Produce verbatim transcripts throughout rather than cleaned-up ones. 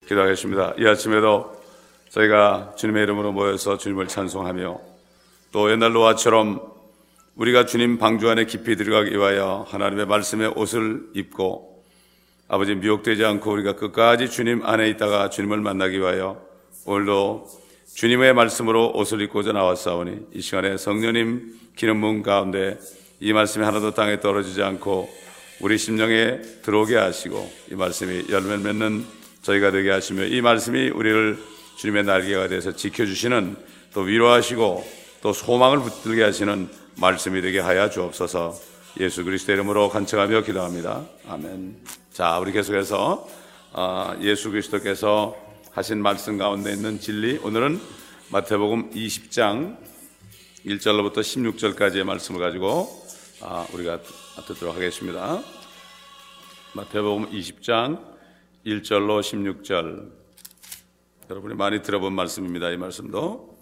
기도하겠습니다. 이 아침에도 저희가 주님의 이름으로 모여서 주님을 찬송하며 또 옛날 노아처럼 우리가 주님 방주 안에 깊이 들어가기 위하여 하나님의 말씀의 옷을 입고 아버지 미혹되지 않고 우리가 끝까지 주님 안에 있다가 주님을 만나기 위하여 오늘도 주님의 말씀으로 옷을 입고자 나왔사오니 이 시간에 성령님 기름 부음 가운데 이 말씀이 하나도 땅에 떨어지지 않고 우리 심령에 들어오게 하시고 이 말씀이 열매를 맺는 저희가 되게 하시며 이 말씀이 우리를 주님의 날개가 되어서 지켜주시는 또 위로하시고 또 소망을 붙들게 하시는 말씀이 되게 하여 주옵소서. 예수 그리스도의 이름으로 간청하며 기도합니다. 아멘. 자, 우리 계속해서 예수 그리스도께서 하신 말씀 가운데 있는 진리, 오늘은 마태복음 이십 장 일 절로부터 십육 절까지의 말씀을 가지고 우리가 듣도록 하겠습니다. 마태복음 이십 장 일 절로 십육 절, 여러분이 많이 들어본 말씀입니다. 이 말씀도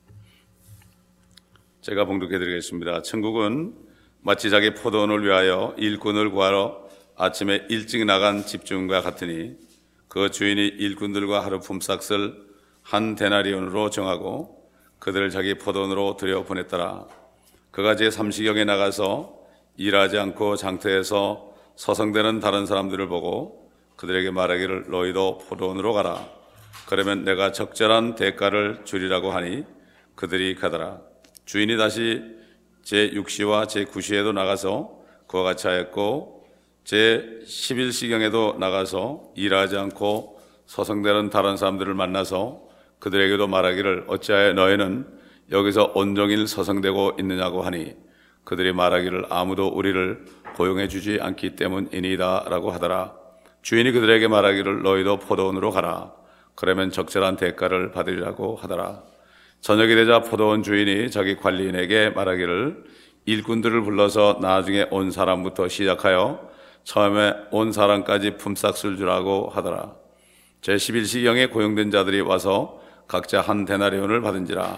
제가 봉독해 드리겠습니다. 천국은 마치 자기 포도원을 위하여 일꾼을 구하러 아침에 일찍 나간 집주인과 같으니 그 주인이 일꾼들과 하루 품삯을 한 데나리온으로 정하고 그들을 자기 포도원으로 들여보냈더라. 그가 제삼시경에 나가서 일하지 않고 장터에서 서성대는 다른 사람들을 보고 그들에게 말하기를 너희도 포도원으로 가라. 그러면 내가 적절한 대가를 주리라고 하니 그들이 가더라. 주인이 다시 제육 시와 제구 시에도 나가서 그와 같이 하였고 제십일 시경에도 나가서 일하지 않고 서성대는 다른 사람들을 만나서 그들에게도 말하기를 어찌하여 너희는 여기서 온종일 서성대고 있느냐고 하니 그들이 말하기를 아무도 우리를 고용해 주지 않기 때문이니이다 라고 하더라. 주인이 그들에게 말하기를 너희도 포도원으로 가라. 그러면 적절한 대가를 받으리라고 하더라. 저녁이 되자 포도원 주인이 자기 관리인에게 말하기를 일꾼들을 불러서 나중에 온 사람부터 시작하여 처음에 온 사람까지 품삯을 주라고 하더라. 제십일 시경에 고용된 자들이 와서 각자 한 데나리온을 받은지라.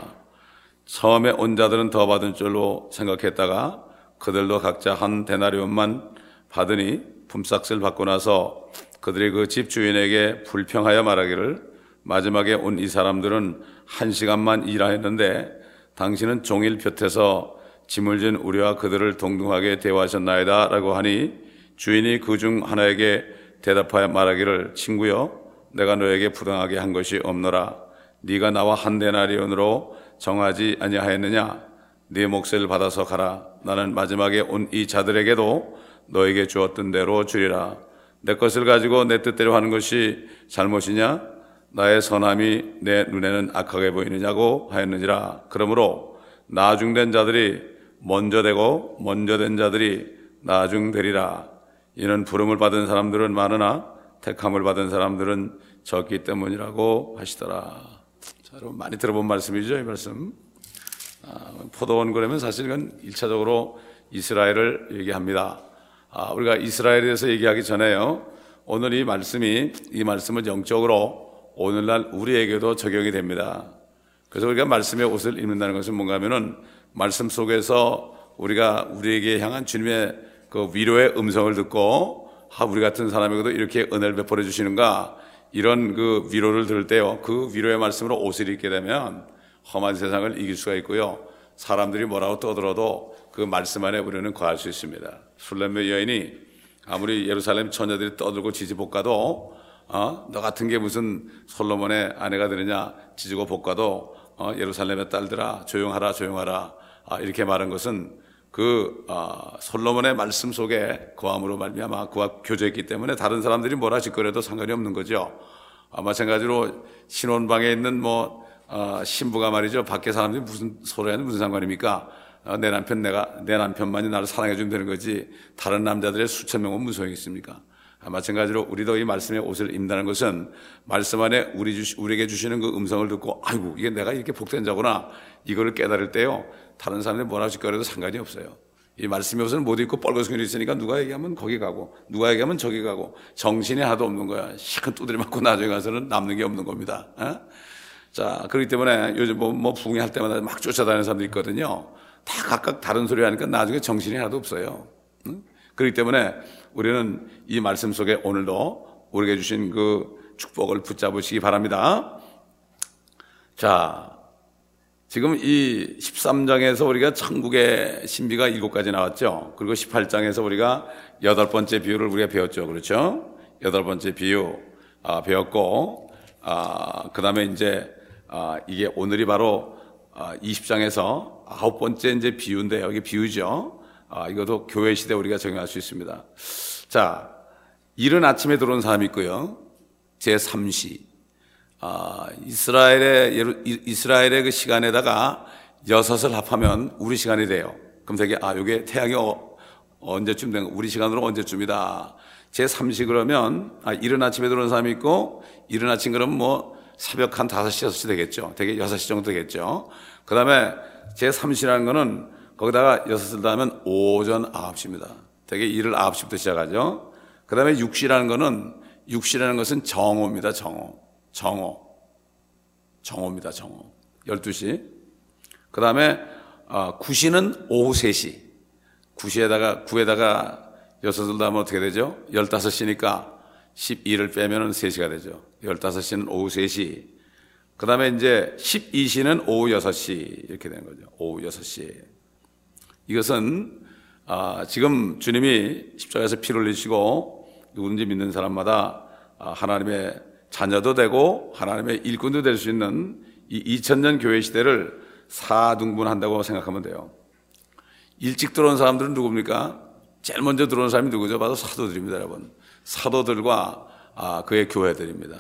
처음에 온 자들은 더 받은 줄로 생각했다가 그들도 각자 한 데나리온만 받으니 품삯을 받고 나서 그들이 그 집 주인에게 불평하여 말하기를 마지막에 온 이 사람들은 한 시간만 일하였는데 당신은 종일 볕에서 짐을 진 우리와 그들을 동등하게 대우하셨나이다 라고 하니 주인이 그 중 하나에게 대답하여 말하기를 친구여 내가 너에게 부당하게 한 것이 없노라. 네가 나와 한 데나리온으로 정하지 아니하였느냐. 네 몫을 받아서 가라. 나는 마지막에 온 이 자들에게도 너에게 주었던 대로 주리라. 내 것을 가지고 내 뜻대로 하는 것이 잘못이냐? 나의 선함이 내 눈에는 악하게 보이느냐고 하였느니라. 그러므로 나중된 자들이 먼저 되고 먼저 된 자들이 나중되리라. 이는 부름을 받은 사람들은 많으나 택함을 받은 사람들은 적기 때문이라고 하시더라. 자, 여러분 많이 들어본 말씀이죠, 이 말씀. 아, 포도원 그러면 사실 이건 일차적으로 이스라엘을 얘기합니다. 아, 우리가 이스라엘에 대해서 얘기하기 전에요, 오늘 이 말씀이, 이 말씀은 영적으로 오늘날 우리에게도 적용이 됩니다. 그래서 우리가 말씀의 옷을 입는다는 것은 뭔가 하면은 말씀 속에서 우리가 우리에게 향한 주님의 그 위로의 음성을 듣고 아, 우리 같은 사람에게도 이렇게 은혜를 베풀어 주시는가, 이런 그 위로를 들을 때요, 그 위로의 말씀으로 옷을 입게 되면 험한 세상을 이길 수가 있고요, 사람들이 뭐라고 떠들어도 그 말씀 안에 우리는 거할 수 있습니다. 술렘의 여인이 아무리 예루살렘 처녀들이 떠들고 지지볶아도 어? 너 같은 게 무슨 솔로몬의 아내가 되느냐, 지지고 볶아도 어? 예루살렘의 딸들아 조용하라 조용하라, 아, 이렇게 말한 것은 그 어, 솔로몬의 말씀 속에 거함으로 말미암아 그와 교제했기 때문에 다른 사람들이 뭐라 짓거려도 상관이 없는 거죠. 아, 마찬가지로 신혼방에 있는 뭐 어, 신부가 말이죠, 밖에 사람들이 무슨 소리하는 무슨 상관입니까? 어, 내 남편 내가 내 남편만이 나를 사랑해 주면 되는 거지 다른 남자들의 수천 명은 무슨 소용이 있습니까? 아, 마찬가지로 우리도 이 말씀의 옷을 입는다는 것은 말씀 안에 우리 주시, 우리에게 주시는 그 음성을 듣고 아이고 이게 내가 이렇게 복된 자구나, 이거를 깨달을 때요, 다른 사람들이 뭐라 짓거려도 상관이 없어요. 이 말씀의 옷을 못 입고 뻘거숭이로 있으니까 누가 얘기하면 거기 가고 누가 얘기하면 저기 가고 정신이 하나도 없는 거야. 시큰 두드려 맞고 나중에 가서는 남는 게 없는 겁니다. 에? 자, 그렇기 때문에 요즘 뭐, 뭐 부흥할 때마다 막 쫓아다니는 사람들이 있거든요. 다 각각 다른 소리 하니까 나중에 정신이 하나도 없어요. 응? 그렇기 때문에 우리는 이 말씀 속에 오늘도 우리에게 주신 그 축복을 붙잡으시기 바랍니다. 자, 지금 이 십삼 장에서 우리가 천국의 신비가 일곱 가지 나왔죠. 그리고 십팔 장에서 우리가 여덟 번째 비유를 우리가 배웠죠. 그렇죠? 여덟 번째 비유 아, 배웠고, 아, 그 다음에 이제 아, 이게 오늘이 바로 아, 이십 장에서 아홉 번째 이제 비유인데, 여기 비유죠. 아, 이것도 교회 시대 우리가 적용할 수 있습니다. 자, 이른 아침에 들어온 사람이 있고요. 제삼 시. 아, 이스라엘의, 예루, 이스라엘의 그 시간에다가 여섯을 합하면 우리 시간이 돼요. 그럼 되게, 아, 요게 태양이 어, 언제쯤 된 거, 우리 시간으로 언제쯤이다. 제삼 시 그러면, 아, 이른 아침에 들어온 사람이 있고, 이른 아침 그러면 뭐, 새벽 한 다섯 시, 여섯 시 되겠죠. 되게 여섯 시 정도 되겠죠. 그 다음에 제삼 시라는 거는 거기다가 여섯을 더하면 오전 아홉 시입니다. 되게 일을 아홉 시부터 시작하죠. 그 다음에 육 시라는 거는, 육 시라는 것은 정오입니다. 정오. 정오. 정오입니다. 정오. 열두 시. 그 다음에 구 시는 오후 세 시. 구 시에다가, 구에다가 여섯을 더하면 어떻게 되죠? 열다섯 시니까 십이를 빼면 세 시가 되죠. 열다섯 시는 오후 세 시. 그 다음에 이제 십이 시는 오후 여섯 시. 이렇게 되는 거죠. 오후 여섯 시. 이것은, 아, 지금 주님이 십자가에서 피를 흘리시고 누구든지 믿는 사람마다 아, 하나님의 자녀도 되고 하나님의 일꾼도 될 수 있는 이 이천 년 교회 시대를 사등분한다고 생각하면 돼요. 일찍 들어온 사람들은 누굽니까? 제일 먼저 들어온 사람이 누구죠? 바로 사도들입니다, 여러분. 사도들과 아, 그의 교회들입니다.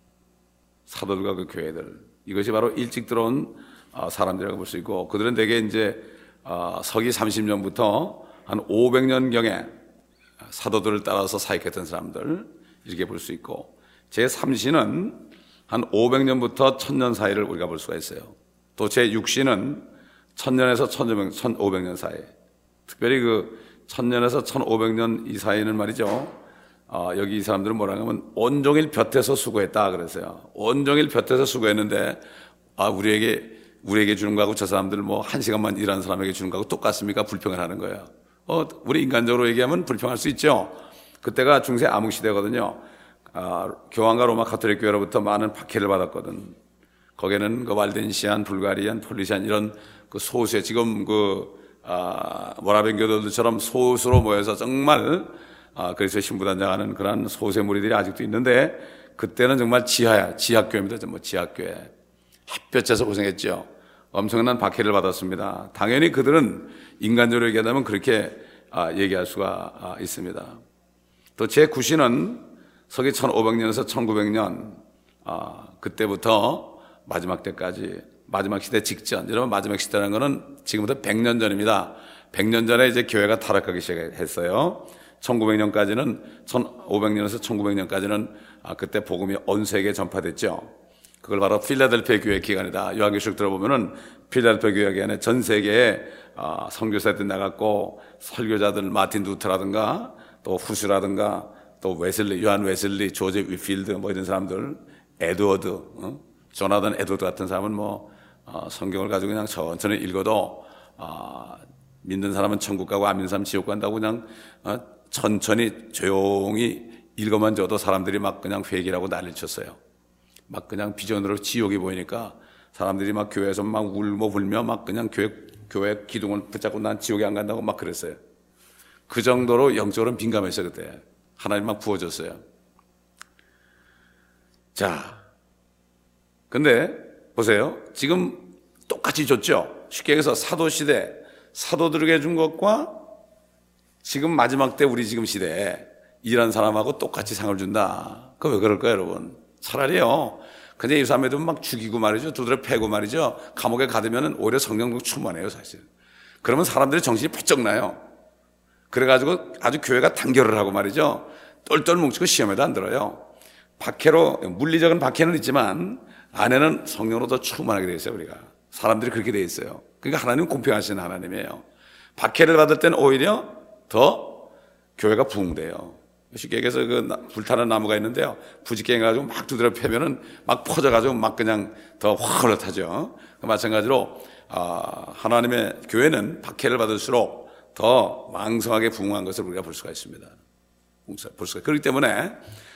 사도들과 그 교회들. 이것이 바로 일찍 들어온 아, 사람들이라고 볼 수 있고, 그들은 대개 이제 아, 서기 삼십 년부터 한 오백 년경에 사도들을 따라서 사역했던 사람들, 이렇게 볼 수 있고, 제삼 시는 한 오백 년부터 천 년 사이를 우리가 볼 수가 있어요. 또 제육 시는 천 년에서 천오백 년 사이. 특별히 그 천 년에서 천오백 년 이 사이는 말이죠. 어, 여기 이 사람들은 뭐라 하면 온종일 볕에서 수고했다 그랬어요. 온종일 볕에서 수고했는데, 아, 우리에게, 우리에게 주는 거하고 저 사람들 뭐 한 시간만 일하는 사람에게 주는 거하고 똑같습니까? 불평을 하는 거예요. 어, 우리 인간적으로 얘기하면 불평할 수 있죠. 그때가 중세 암흑 시대거든요. 아, 교황과 로마 가톨릭 교회로부터 많은 박해를 받았거든. 거기는 그 발덴시안, 불가리안, 폴리시안 이런 그 소수의 지금 그 아, 모라벤 교도들처럼 소수로 모여서 정말 아, 그래서 신부단장하는 그런 소수의 무리들이 아직도 있는데, 그때는 정말 지하야, 지하교회입니다. 뭐 지하교회. 햇볕에서 고생했죠. 엄청난 박해를 받았습니다. 당연히 그들은 인간적으로 얘기하자면 그렇게 아, 얘기할 수가 아, 있습니다. 또 제구 시는 서기 천오백 년에서 천구백 년 아, 그때부터 마지막 때까지, 마지막 시대 직전. 여러분, 마지막 시대라는 거는 지금부터 백 년 전입니다. 백 년 전에 이제 교회가 타락하기 시작했어요. 천구백 년까지는, 천오백 년에서 천구백 년까지는 아, 그때 복음이 온 세계에 전파됐죠. 그걸 바로 필라델피아 교회 기간이다. 요한계시록 들어보면은 필라델피아 교회 기간에 전 세계에 아, 선교사들 나갔고, 설교자들 마틴 루터라든가 또 후스라든가 또 웨슬리, 요한 웨슬리, 조제 위필드 뭐 이런 사람들, 에드워드, 어? 조나단 에드워드 같은 사람은 뭐 어, 성경을 가지고 그냥 천천히 읽어도 어, 믿는 사람은 천국 가고 안 믿는 사람은 지옥 간다고 그냥 어, 천천히 조용히 읽어만 줘도 사람들이 막 그냥 회개라고 난리 쳤어요. 막 그냥 비전으로 지옥이 보이니까 사람들이 막 교회에서 막 울며 불며 막 그냥 교회, 교회 기둥을 붙잡고 난 지옥에 안 간다고 막 그랬어요. 그 정도로 영적으로 민감했어요. 그때 하나님 막 부어줬어요. 자, 근데 보세요. 지금 똑같이 줬죠. 쉽게 얘기해서 사도시대, 사도들에게 준 것과 지금 마지막 때 우리 지금 시대에 일한 사람하고 똑같이 상을 준다. 그거 왜 그럴까요, 여러분? 차라리요, 그냥 예수님 애들 막 죽이고 말이죠. 두드려 패고 말이죠. 감옥에 가두면은 오히려 성령도 충만해요, 사실. 그러면 사람들이 정신이 번쩍 나요. 그래가지고 아주 교회가 단결을 하고 말이죠. 똘똘 뭉치고 시험에도 안 들어요. 박해로, 물리적인 박해는 있지만 안에는 성령으로 더 충만하게 되어 있어요, 우리가. 사람들이 그렇게 되어 있어요. 그러니까 하나님은 공평하신 하나님이에요. 박해를 받을 때는 오히려 더 교회가 부흥돼요. 쉽게 얘기해서 그 불타는 나무가 있는데요. 부직갱 해가지고 막 두드려 패면은 막 퍼져가지고 막 그냥 더 화걸타죠. 마찬가지로, 아, 하나님의 교회는 박해를 받을수록 더 왕성하게 부흥한 것을 우리가 볼 수가 있습니다. 볼 수가. 그렇기 때문에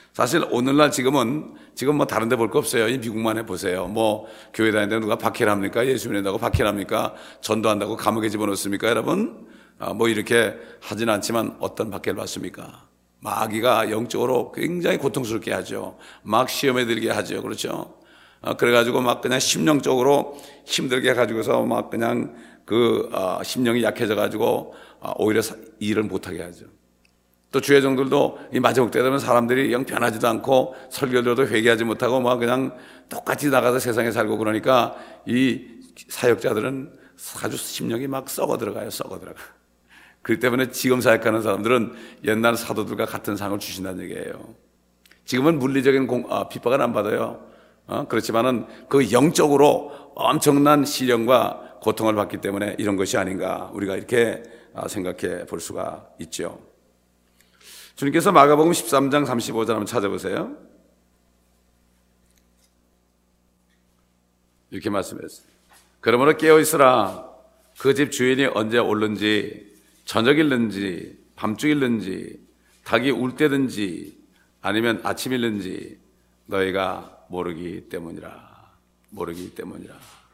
사실 오늘날 지금은 지금 뭐 다른 데 볼 거 없어요. 이 미국만 해보세요. 뭐 교회 다니는데 누가 박해를 합니까? 예수 믿는다고 박해를 합니까? 전도한다고 감옥에 집어넣습니까? 여러분? 아, 뭐 이렇게 하진 않지만 어떤 박해를 받습니까? 마귀가 영적으로 굉장히 고통스럽게 하죠. 막 시험에 들게 하죠. 그렇죠? 아, 그래가지고 막 그냥 심령적으로 힘들게 해가지고서 막 그냥 그 아, 심령이 약해져가지고 아, 오히려 사, 일을 못하게 하죠. 또 주의 종들도 이 마지막 때 되면 사람들이 영 변하지도 않고 설교 들어도 회개하지 못하고 막 그냥 똑같이 나가서 세상에 살고 그러니까 이 사역자들은 아주 심령이 막 썩어 들어가요. 썩어 들어가. 그렇기 때문에 지금 사역하는 사람들은 옛날 사도들과 같은 상을 주신다는 얘기예요. 지금은 물리적인 공, 아, 핍박은 안 받아요. 어? 그렇지만은 그 영적으로 엄청난 시련과 고통을 받기 때문에 이런 것이 아닌가 우리가 이렇게 생각해 볼 수가 있죠. 주님께서 마가복음 십삼 장 삼십오 절 한번 찾아보세요. 이렇게 말씀했어요. 그러므로 깨어있으라. 그 집 주인이 언제 올는지 저녁일는지 밤중일는지 닭이 울 때든지 아니면 아침일는지 너희가 모르기 때문이라. 모르기 때문이라.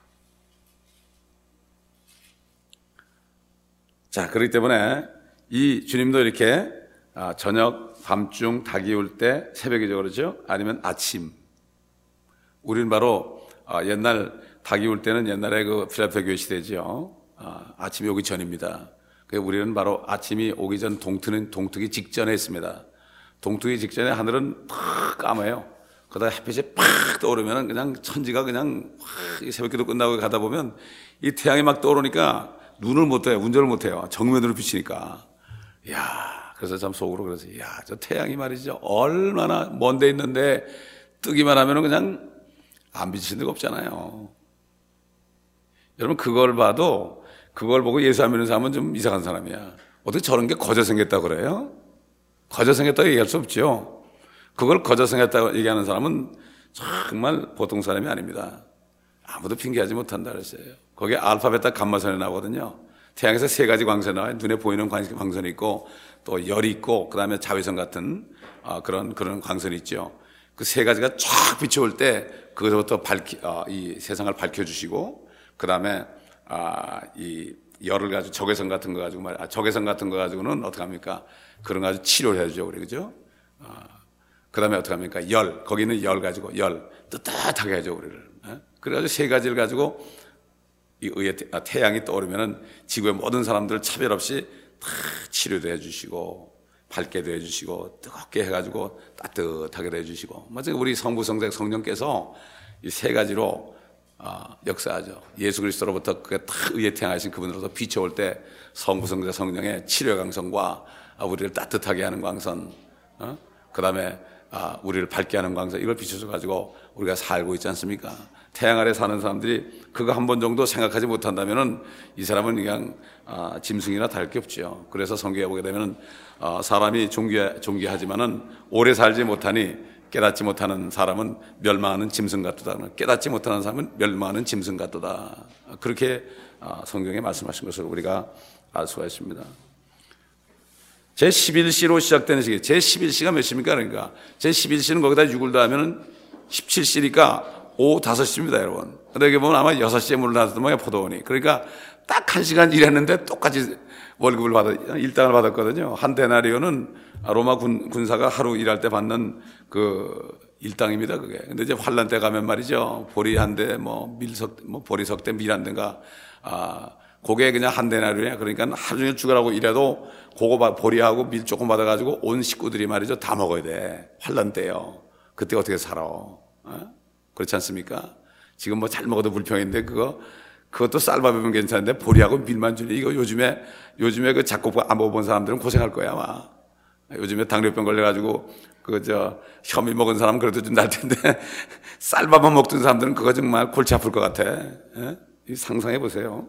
자, 그렇기 때문에 이 주님도 이렇게 저녁, 밤중, 닭이 울 때 새벽이죠, 그렇죠? 아니면 아침. 우리는 바로 옛날 닭이 울 때는 옛날에 그 필라델피아 교회 시대죠. 아침이 오기 전입니다. 우리는 바로 아침이 오기 전 동트는 동트기 직전에 있습니다. 동트기 직전에 하늘은 팍 까매요. 그러다 햇빛이 팍 떠오르면 그냥 천지가 그냥 확 새벽기도 끝나고 가다 보면 이 태양이 막 떠오르니까 눈을 못 떠요. 운전을 못 해요. 정면으로 비치니까. 이야. 그래서 참 속으로 그러지. 야, 저 태양이 말이죠. 얼마나 먼 데 있는데 뜨기만 하면은 그냥 안 비치는 데가 없잖아요. 여러분, 그걸 봐도 그걸 보고 예수 안 믿는 사람은 좀 이상한 사람이야. 어떻게 저런 게 거저 생겼다고 그래요? 거저 생겼다고 얘기할 수 없죠. 그걸 거저 생겼다고 얘기하는 사람은 정말 보통 사람이 아닙니다. 아무도 핑계하지 못한다 그랬어요. 거기에 알파벳 감마선이 나오거든요. 태양에서 세 가지 광선이 나와요. 눈에 보이는 광선이 있고 또 열이 있고 그 다음에 자외선 같은 아, 그런 그런 광선이 있죠. 그 세 가지가 쫙 비춰올 때 그것부터 밝히 아, 이 세상을 밝혀주시고 그 다음에 아, 이 열을 가지고 적외선 같은 거 가지고 말, 아, 적외선 같은 거 가지고는 어떻게 합니까? 그런 거 가지고 치료를 해주죠, 우리 그죠? 아, 그 다음에 어떻게 합니까? 열 거기는 열 가지고 열 뜨뜻하게 해줘 우리를. 예? 그래가지고 세 가지를 가지고 이 의의 태양이 떠오르면은 지구의 모든 사람들을 차별 없이 다 치료도 해주시고 밝게도 해주시고 뜨겁게 해가지고 따뜻하게도 해주시고 마찬가지로 우리 성부 성자 성령께서 이 세 가지로 아, 역사하죠. 예수 그리스도로부터 그게 다 의의 태양하신 그분으로서 비춰올 때 성부 성자 성령의 치료 광선과 아, 우리를 따뜻하게 하는 광선, 어? 그 다음에 아, 우리를 밝게 하는 광선 이걸 비춰서 가지고 우리가 살고 있지 않습니까? 태양 아래 사는 사람들이 그거 한 번 정도 생각하지 못한다면은 이 사람은 그냥 아, 짐승이나 다를 게 없죠. 그래서 성경에 보게 되면은 아, 사람이 존귀, 존귀하지만은 오래 살지 못하니 깨닫지 못하는 사람은 멸망하는 짐승 같도다. 깨닫지 못하는 사람은 멸망하는 짐승 같도다. 그렇게 아, 성경에 말씀하신 것을 우리가 알 수가 있습니다. 제십일 시로 시작되는 시기, 제십일 시가 몇 시입니까? 그러니까 제십일 시는 거기다 육을 더하면 십칠 시니까 오후 다섯 시입니다, 여러분. 근데 여기 보면 아마 여섯 시에 물러났던 모양이야, 포도원이. 그러니까 딱 한 시간 일했는데 똑같이 월급을 받아, 일당을 받았거든요. 한 데나리오는 로마 군, 군사가 하루 일할 때 받는 그 일당입니다, 그게. 근데 이제 환란 때 가면 말이죠. 보리 한 대, 뭐 밀석, 뭐 보리석 대 밀 한 대인가, 아, 그게 그냥 한 데나리오냐. 그러니까 하루 종일 죽으라고 일해도 그거 보리하고 밀 조금 받아가지고 온 식구들이 말이죠. 다 먹어야 돼. 환란 때요. 그때 어떻게 살아? 어? 그렇지 않습니까? 지금 뭐 잘 먹어도 불평인데 그거 그것도 쌀밥이면 괜찮은데 보리하고 밀만 주니 이거 요즘에 요즘에 그 작곡 안 먹어본 사람들은 고생할 거야 아마. 요즘에 당뇨병 걸려가지고 그 저 혐의 먹은 사람은 그래도 좀 날 텐데 쌀밥만 먹던 사람들은 그거 정말 골치 아플 것 같아. 예? 상상해 보세요.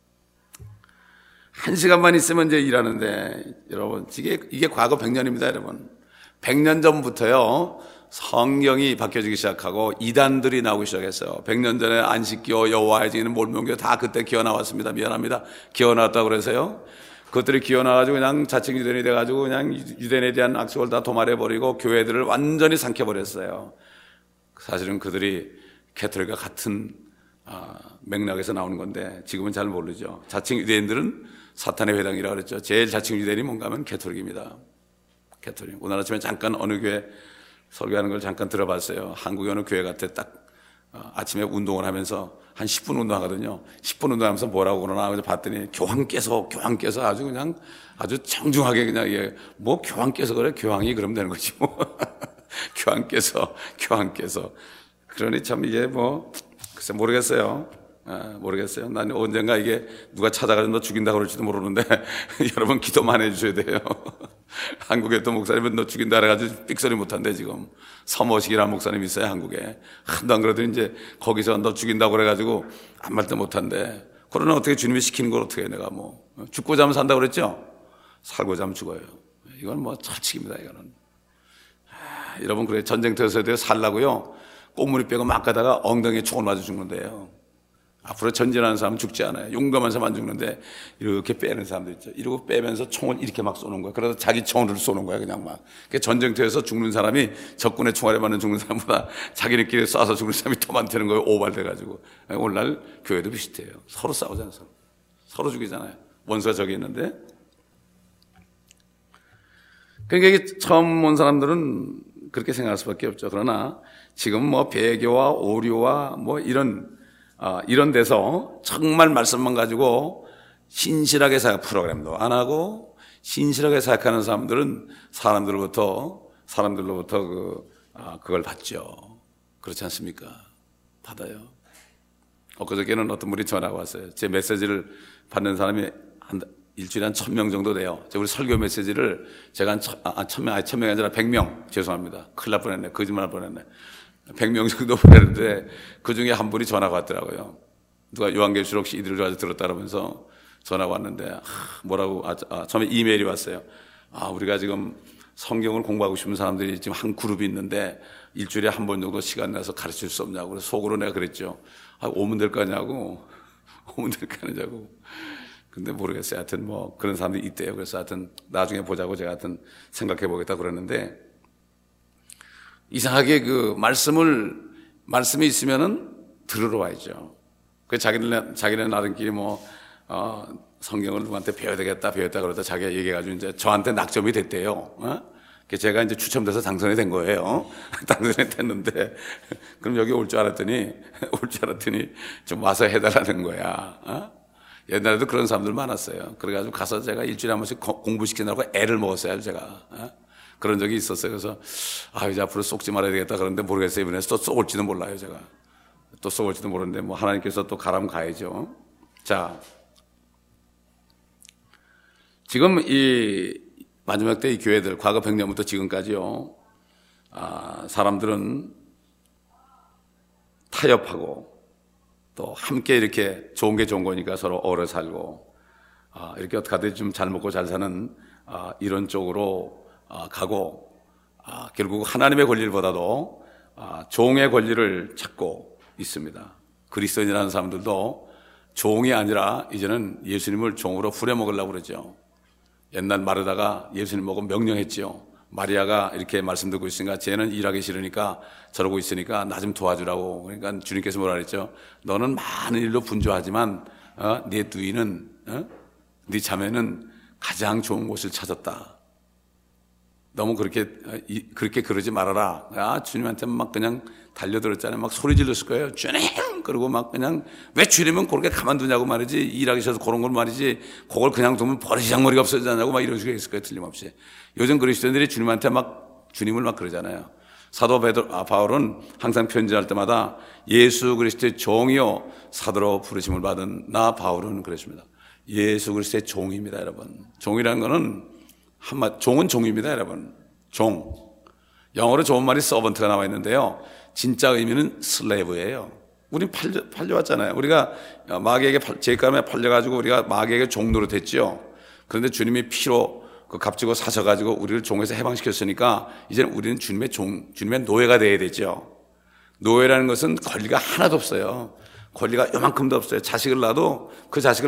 한 시간만 있으면 이제 일하는데 여러분 이게 이게 과거 백 년입니다, 여러분. 백 년 전부터요. 성경이 바뀌어지기 시작하고 이단들이 나오기 시작했어요. 백 년 전에 안식교, 여호와의 증인, 몰명교 다 그때 기어 나왔습니다. 미안합니다. 기어 나왔다고 그래서요. 그것들이 기어나가지고 그냥 자칭 유대인이 돼가지고 그냥 유대인에 대한 악속을 다 도말해버리고 교회들을 완전히 삼켜버렸어요. 사실은 그들이 캐톨릭과 같은 아, 맥락에서 나오는 건데 지금은 잘 모르죠. 자칭 유대인들은 사탄의 회당이라고 그랬죠. 제일 자칭 유대인이 뭔가 하면 캐톨릭입니다. 캐톨릭. 오늘 아침에 잠깐 어느 교회 설교하는 걸 잠깐 들어봤어요. 한국에 어느 교회 같아 딱 어, 아침에 운동을 하면서 한 십 분 운동하거든요. 십 분 운동하면서 뭐라고 그러나 그래서 봤더니 교황께서 교황께서 아주 그냥 아주 정중하게 그냥 예, 뭐 교황께서 그래 교황이 그러면 되는 거지 뭐. 교황께서 교황께서 그러니 참 이게 뭐 글쎄 모르겠어요. 아, 모르겠어요. 난 언젠가 이게 누가 찾아가서 너 죽인다고 그럴지도 모르는데 여러분 기도만 해주셔야 돼요. 한국에 또 목사님은 너 죽인다 그래가지고 삑소리 못한대 지금. 서머식이라는 목사님이 있어요 한국에. 한도 안 그래도 이제 거기서 너 죽인다고 그래가지고 아무 말도 못한대. 그러나 어떻게 주님이 시키는 걸 어떻게 해 내가 뭐. 죽고자 하면 산다고 그랬죠? 살고자 하면 죽어요. 이건 뭐 철칙입니다 이거는. 아, 여러분 그래 전쟁터에서 살라고요. 꽁무니 빼고 막 가다가 엉덩이에 총을 맞아 죽는데요. 앞으로 전진하는 사람은 죽지 않아요. 용감한 사람은 안 죽는데 이렇게 빼는 사람도 있죠. 이러고 빼면서 총을 이렇게 막 쏘는 거야. 그래서 자기 총으로 쏘는 거야 그냥 막. 전쟁터에서 죽는 사람이 적군의 총알에 맞는 죽는 사람보다 자기네끼리 쏴서 죽는 사람이 더 많다는 거예요. 오발돼가지고. 오늘날 교회도 비슷해요. 서로 싸우잖아요. 서로, 서로 죽이잖아요. 원수가 저기 있는데. 그러니까 이게 처음 온 사람들은 그렇게 생각할 수밖에 없죠. 그러나 지금 뭐 배교와 오류와 뭐 이런 아, 이런 데서 정말 말씀만 가지고 신실하게 생각 프로그램도 안 하고 신실하게 생각하는 사람들은 사람들로부터 사람들로부터 그 아, 그걸 받죠. 그렇지 않습니까? 받아요. 엊그저께는 어떤 분이 전화가 왔어요. 제 메시지를 받는 사람이 한 일주일에 한 천 명 정도 돼요. 우리 설교 메시지를 제가 한 천, 아, 천 명, 아니 천 명이 아니라 백 명 죄송합니다. 큰일 날 뻔했네. 거짓말 할 뻔했네. 백 명 정도 보냈는데 그 중에 한 분이 전화가 왔더라고요. 누가 요한계시록 씨디를 가지고 들었다 그러면서 전화가 왔는데 아, 뭐라고 아, 아, 처음에 이메일이 왔어요. 아 우리가 지금 성경을 공부하고 싶은 사람들이 지금 한 그룹이 있는데 일주일에 한 번 정도 시간 내서 가르칠 수 없냐고. 그래서 속으로 내가 그랬죠. 아, 오면 될 거 아냐고. 오면 될 거 아냐고. 근데 모르겠어요. 하여튼 뭐 그런 사람들이 있대요. 그래서 하여튼 나중에 보자고 제가 하여튼 생각해 보겠다 그랬는데 이상하게 그 말씀을, 말씀이 있으면은 들으러 와야죠. 그 자기네, 자기네 나름끼리 뭐, 어, 성경을 누구한테 배워야 되겠다, 배웠다 그러다 자기가 얘기해가지고 이제 저한테 낙점이 됐대요. 어? 제가 이제 추첨돼서 당선이 된 거예요. 당선이 됐는데, 그럼 여기 올 줄 알았더니, 올 줄 알았더니 좀 와서 해달라는 거야. 어? 옛날에도 그런 사람들 많았어요. 그래가지고 가서 제가 일주일에 한 번씩 공부시키느라고 애를 먹었어요, 제가. 어? 그런 적이 있었어요. 그래서 아 이제 앞으로 속지 말아야 되겠다 그런데 모르겠어요. 이번에 또 속을지도 몰라요. 제가 또 속을지도 모르는데 뭐 하나님께서 또 가라면 가야죠. 자, 지금 이 마지막 때 이 교회들 과거 백 년부터 지금까지요. 아, 사람들은 타협하고 또 함께 이렇게 좋은 게 좋은 거니까 서로 어려 살고 아, 이렇게 어떻게 하든 좀 잘 먹고 잘 사는 아, 이런 쪽으로 아, 가고 아, 결국 하나님의 권리보다도 아, 종의 권리를 찾고 있습니다. 그리스도인이라는 사람들도 종이 아니라 이제는 예수님을 종으로 후려먹으려고 그러죠. 옛날 마르다가 예수님 보고 명령했죠. 마리아가 이렇게 말씀 듣고 있으니까 쟤는 일하기 싫으니까 저러고 있으니까 나 좀 도와주라고. 그러니까 주님께서 뭐라 그랬죠? 너는 많은 일로 분주하지만 어, 네 누이는 어? 네 자매는 가장 좋은 곳을 찾았다. 너무 그렇게, 그렇게 그러지 말아라. 아, 주님한테 막 그냥 달려들었잖아요. 막 소리 질렀을 거예요. 주님! 그러고 막 그냥, 왜 주님은 그렇게 가만두냐고 말이지. 일하기 싫어서 그런 걸 말이지. 그걸 그냥 두면 버리장머리가 없어지냐고 막 이런 식으로 있을 거예요. 틀림없이. 요즘 그리스도인들이 주님한테 막, 주님을 막 그러잖아요. 사도 베드로, 아, 바울은 항상 편지할 때마다 예수 그리스도의 종이요. 사도로 부르심을 받은 나 바울은 그랬습니다. 예수 그리스도의 종입니다, 여러분. 종이라는 거는 한마 종은 종입니다, 여러분. 종. 영어로 좋은 말이 서번트가 나와 있는데요. 진짜 의미는 슬레이브예요. 우린 팔려, 팔려왔잖아요. 우리가 마귀에게, 제감에 팔려가지고 우리가 마귀에게 종노로 됐죠. 그런데 주님이 피로 그 값지고 사셔가지고 우리를 종에서 해방시켰으니까 이제는 우리는 주님의 종, 주님의 노예가 되어야 되죠. 노예라는 것은 권리가 하나도 없어요. 권리가 요만큼도 없어요. 자식을 낳아도 그 자식을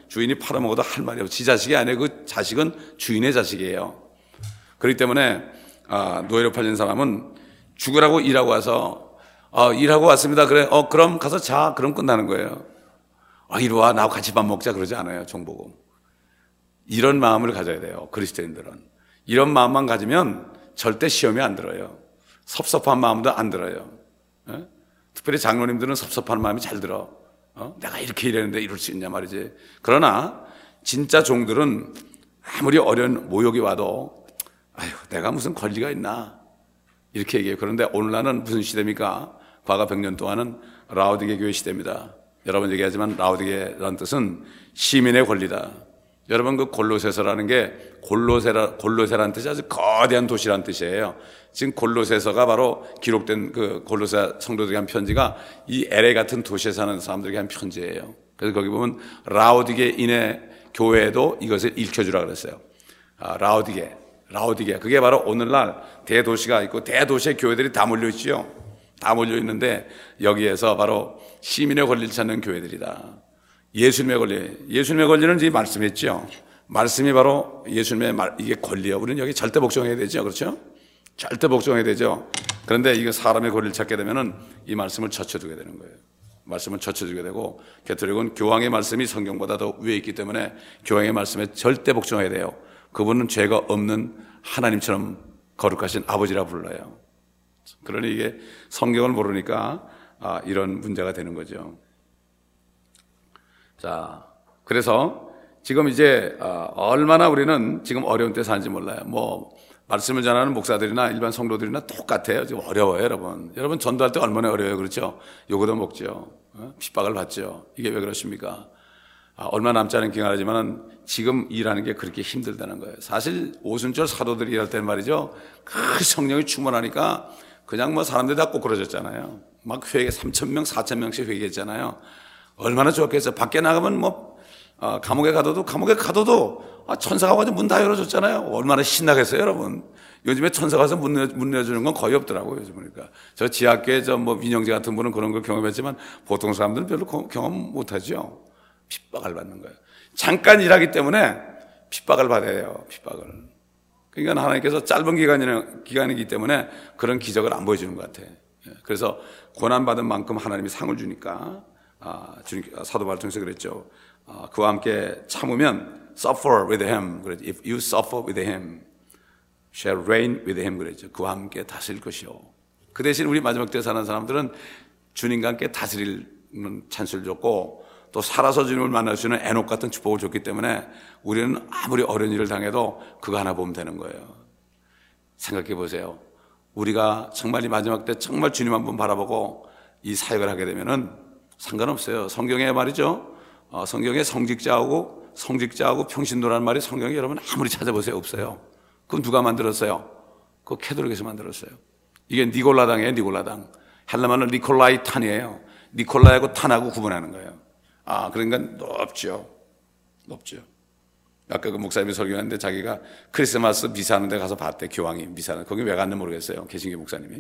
주인이 팔아먹어도 할 말이 없어. 지 자식이 아니에요. 그 자식은 주인의 자식이에요. 그렇기 때문에 아, 노예로 팔린 사람은 죽으라고 일하고 와서 어, 일하고 왔습니다. 그래, 어, 그럼 가서 자. 그럼 끝나는 거예요. 아, 이리 와. 나하고 같이 밥 먹자. 그러지 않아요. 종보고. 이런 마음을 가져야 돼요. 그리스도인들은. 이런 마음만 가지면 절대 시험이 안 들어요. 섭섭한 마음도 안 들어요. 예? 특별히 장로님들은 섭섭한 마음이 잘 들어. 어? 내가 이렇게 일했는데 이럴 수 있냐 말이지. 그러나 진짜 종들은 아무리 어려운 모욕이 와도 아휴, 내가 무슨 권리가 있나 이렇게 얘기해요. 그런데 오늘날은 무슨 시대입니까? 과거 백 년 동안은 라오디게 교회 시대입니다. 여러분 얘기하지만 라오디게라는 뜻은 시민의 권리다. 여러분 그 골로새서라는 게 골로새라, 골로새라는 뜻이 아주 거대한 도시라는 뜻이에요. 지금 골로새서가 바로 기록된 그 골로새 성도들에게 한 편지가 이 엘에이 같은 도시에 사는 사람들에게 한 편지예요. 그래서 거기 보면 라오디게인의 교회에도 이것을 읽혀주라 그랬어요. 아, 라오디게, 라오디게. 그게 바로 오늘날 대도시가 있고 대도시의 교회들이 다 몰려 있지요. 다 몰려 있는데 여기에서 바로 시민의 권리를 찾는 교회들이다. 예수님의 권리, 예수님의 권리는 이제 말씀했죠. 말씀이 바로 예수님의 말, 이게 권리예요. 우리는 여기 절대 복종해야 되죠, 그렇죠? 절대 복종해야 되죠. 그런데 이거 사람의 권리를 찾게 되면은 이 말씀을 젖혀두게 되는 거예요. 말씀을 젖혀두게 되고, 가톨릭은 교황의 말씀이 성경보다 더 위에 있기 때문에 교황의 말씀에 절대 복종해야 돼요. 그분은 죄가 없는 하나님처럼 거룩하신 아버지라 불러요. 그러니 이게 성경을 모르니까 아, 이런 문제가 되는 거죠. 자, 그래서 지금 이제 얼마나 우리는 지금 어려운 때 사는지 몰라요. 뭐 말씀을 전하는 목사들이나 일반 성도들이나 똑같아요. 지금 어려워요, 여러분. 여러분 전도할 때 얼마나 어려워요, 그렇죠? 요거도 먹죠. 어? 핍박을 받죠. 이게 왜 그러십니까? 아, 얼마 남지 않은 기간 하지만 지금 일하는 게 그렇게 힘들다는 거예요. 사실 오순절 사도들이 일할 때는 말이죠. 그 성령이 충만하니까 그냥 뭐 사람들이 다 꼬꾸라졌잖아요. 막 회개 삼천 명, 사천 명씩 회개했잖아요. 얼마나 좋았겠어요. 밖에 나가면 뭐 어, 감옥에 가둬도 감옥에 가둬도 아, 천사가 와서 문 다 열어줬잖아요. 얼마나 신나겠어요, 여러분. 요즘에 천사가 와서 문, 문 열어주는 건 거의 없더라고요, 요즘 보니까. 저 지하교회 저 뭐 민영재 같은 분은 그런 걸 경험했지만 보통 사람들은 별로 경험 못하죠. 핍박을 받는 거예요. 잠깐 일하기 때문에 핍박을 받아야 해요, 핍박을. 그러니까 하나님께서 짧은 기간이, 기간이기 때문에 그런 기적을 안 보여주는 것 같아요. 그래서 고난받은 만큼 하나님이 상을 주니까 아, 주님, 사도 바울 통해서 그랬죠. 아, 그와 함께 참으면 suffer with him. 그랬죠. If you suffer with him, shall reign with him. 그랬죠. 그와 함께 다스릴 것이요. 그 대신 우리 마지막 때 사는 사람들은 주님과 함께 다스리는 찬스를 줬고 또 살아서 주님을 만날 수 있는 에녹 같은 축복을 줬기 때문에 우리는 아무리 어려운 일을 당해도 그거 하나 보면 되는 거예요. 생각해 보세요. 우리가 정말 이 마지막 때 정말 주님 한번 바라보고 이 사역을 하게 되면은 상관없어요. 성경에 말이죠. 어, 성경에 성직자하고 성직자하고 평신도라는 말이 성경에 여러분 아무리 찾아보세요. 없어요. 그럼 누가 만들었어요? 그거 캐톨릭에서 만들었어요. 이게 니골라당이에요. 니골라당. 헬라말은 니콜라이탄이에요. 니콜라이하고 탄하고 구분하는 거예요. 아, 그러니까 높죠. 높죠. 아까 그 목사님이 설교하는데 자기가 크리스마스 미사하는 데 가서 봤대. 교황이 미사하는. 거기 왜 갔는지 모르겠어요. 개신교 목사님이.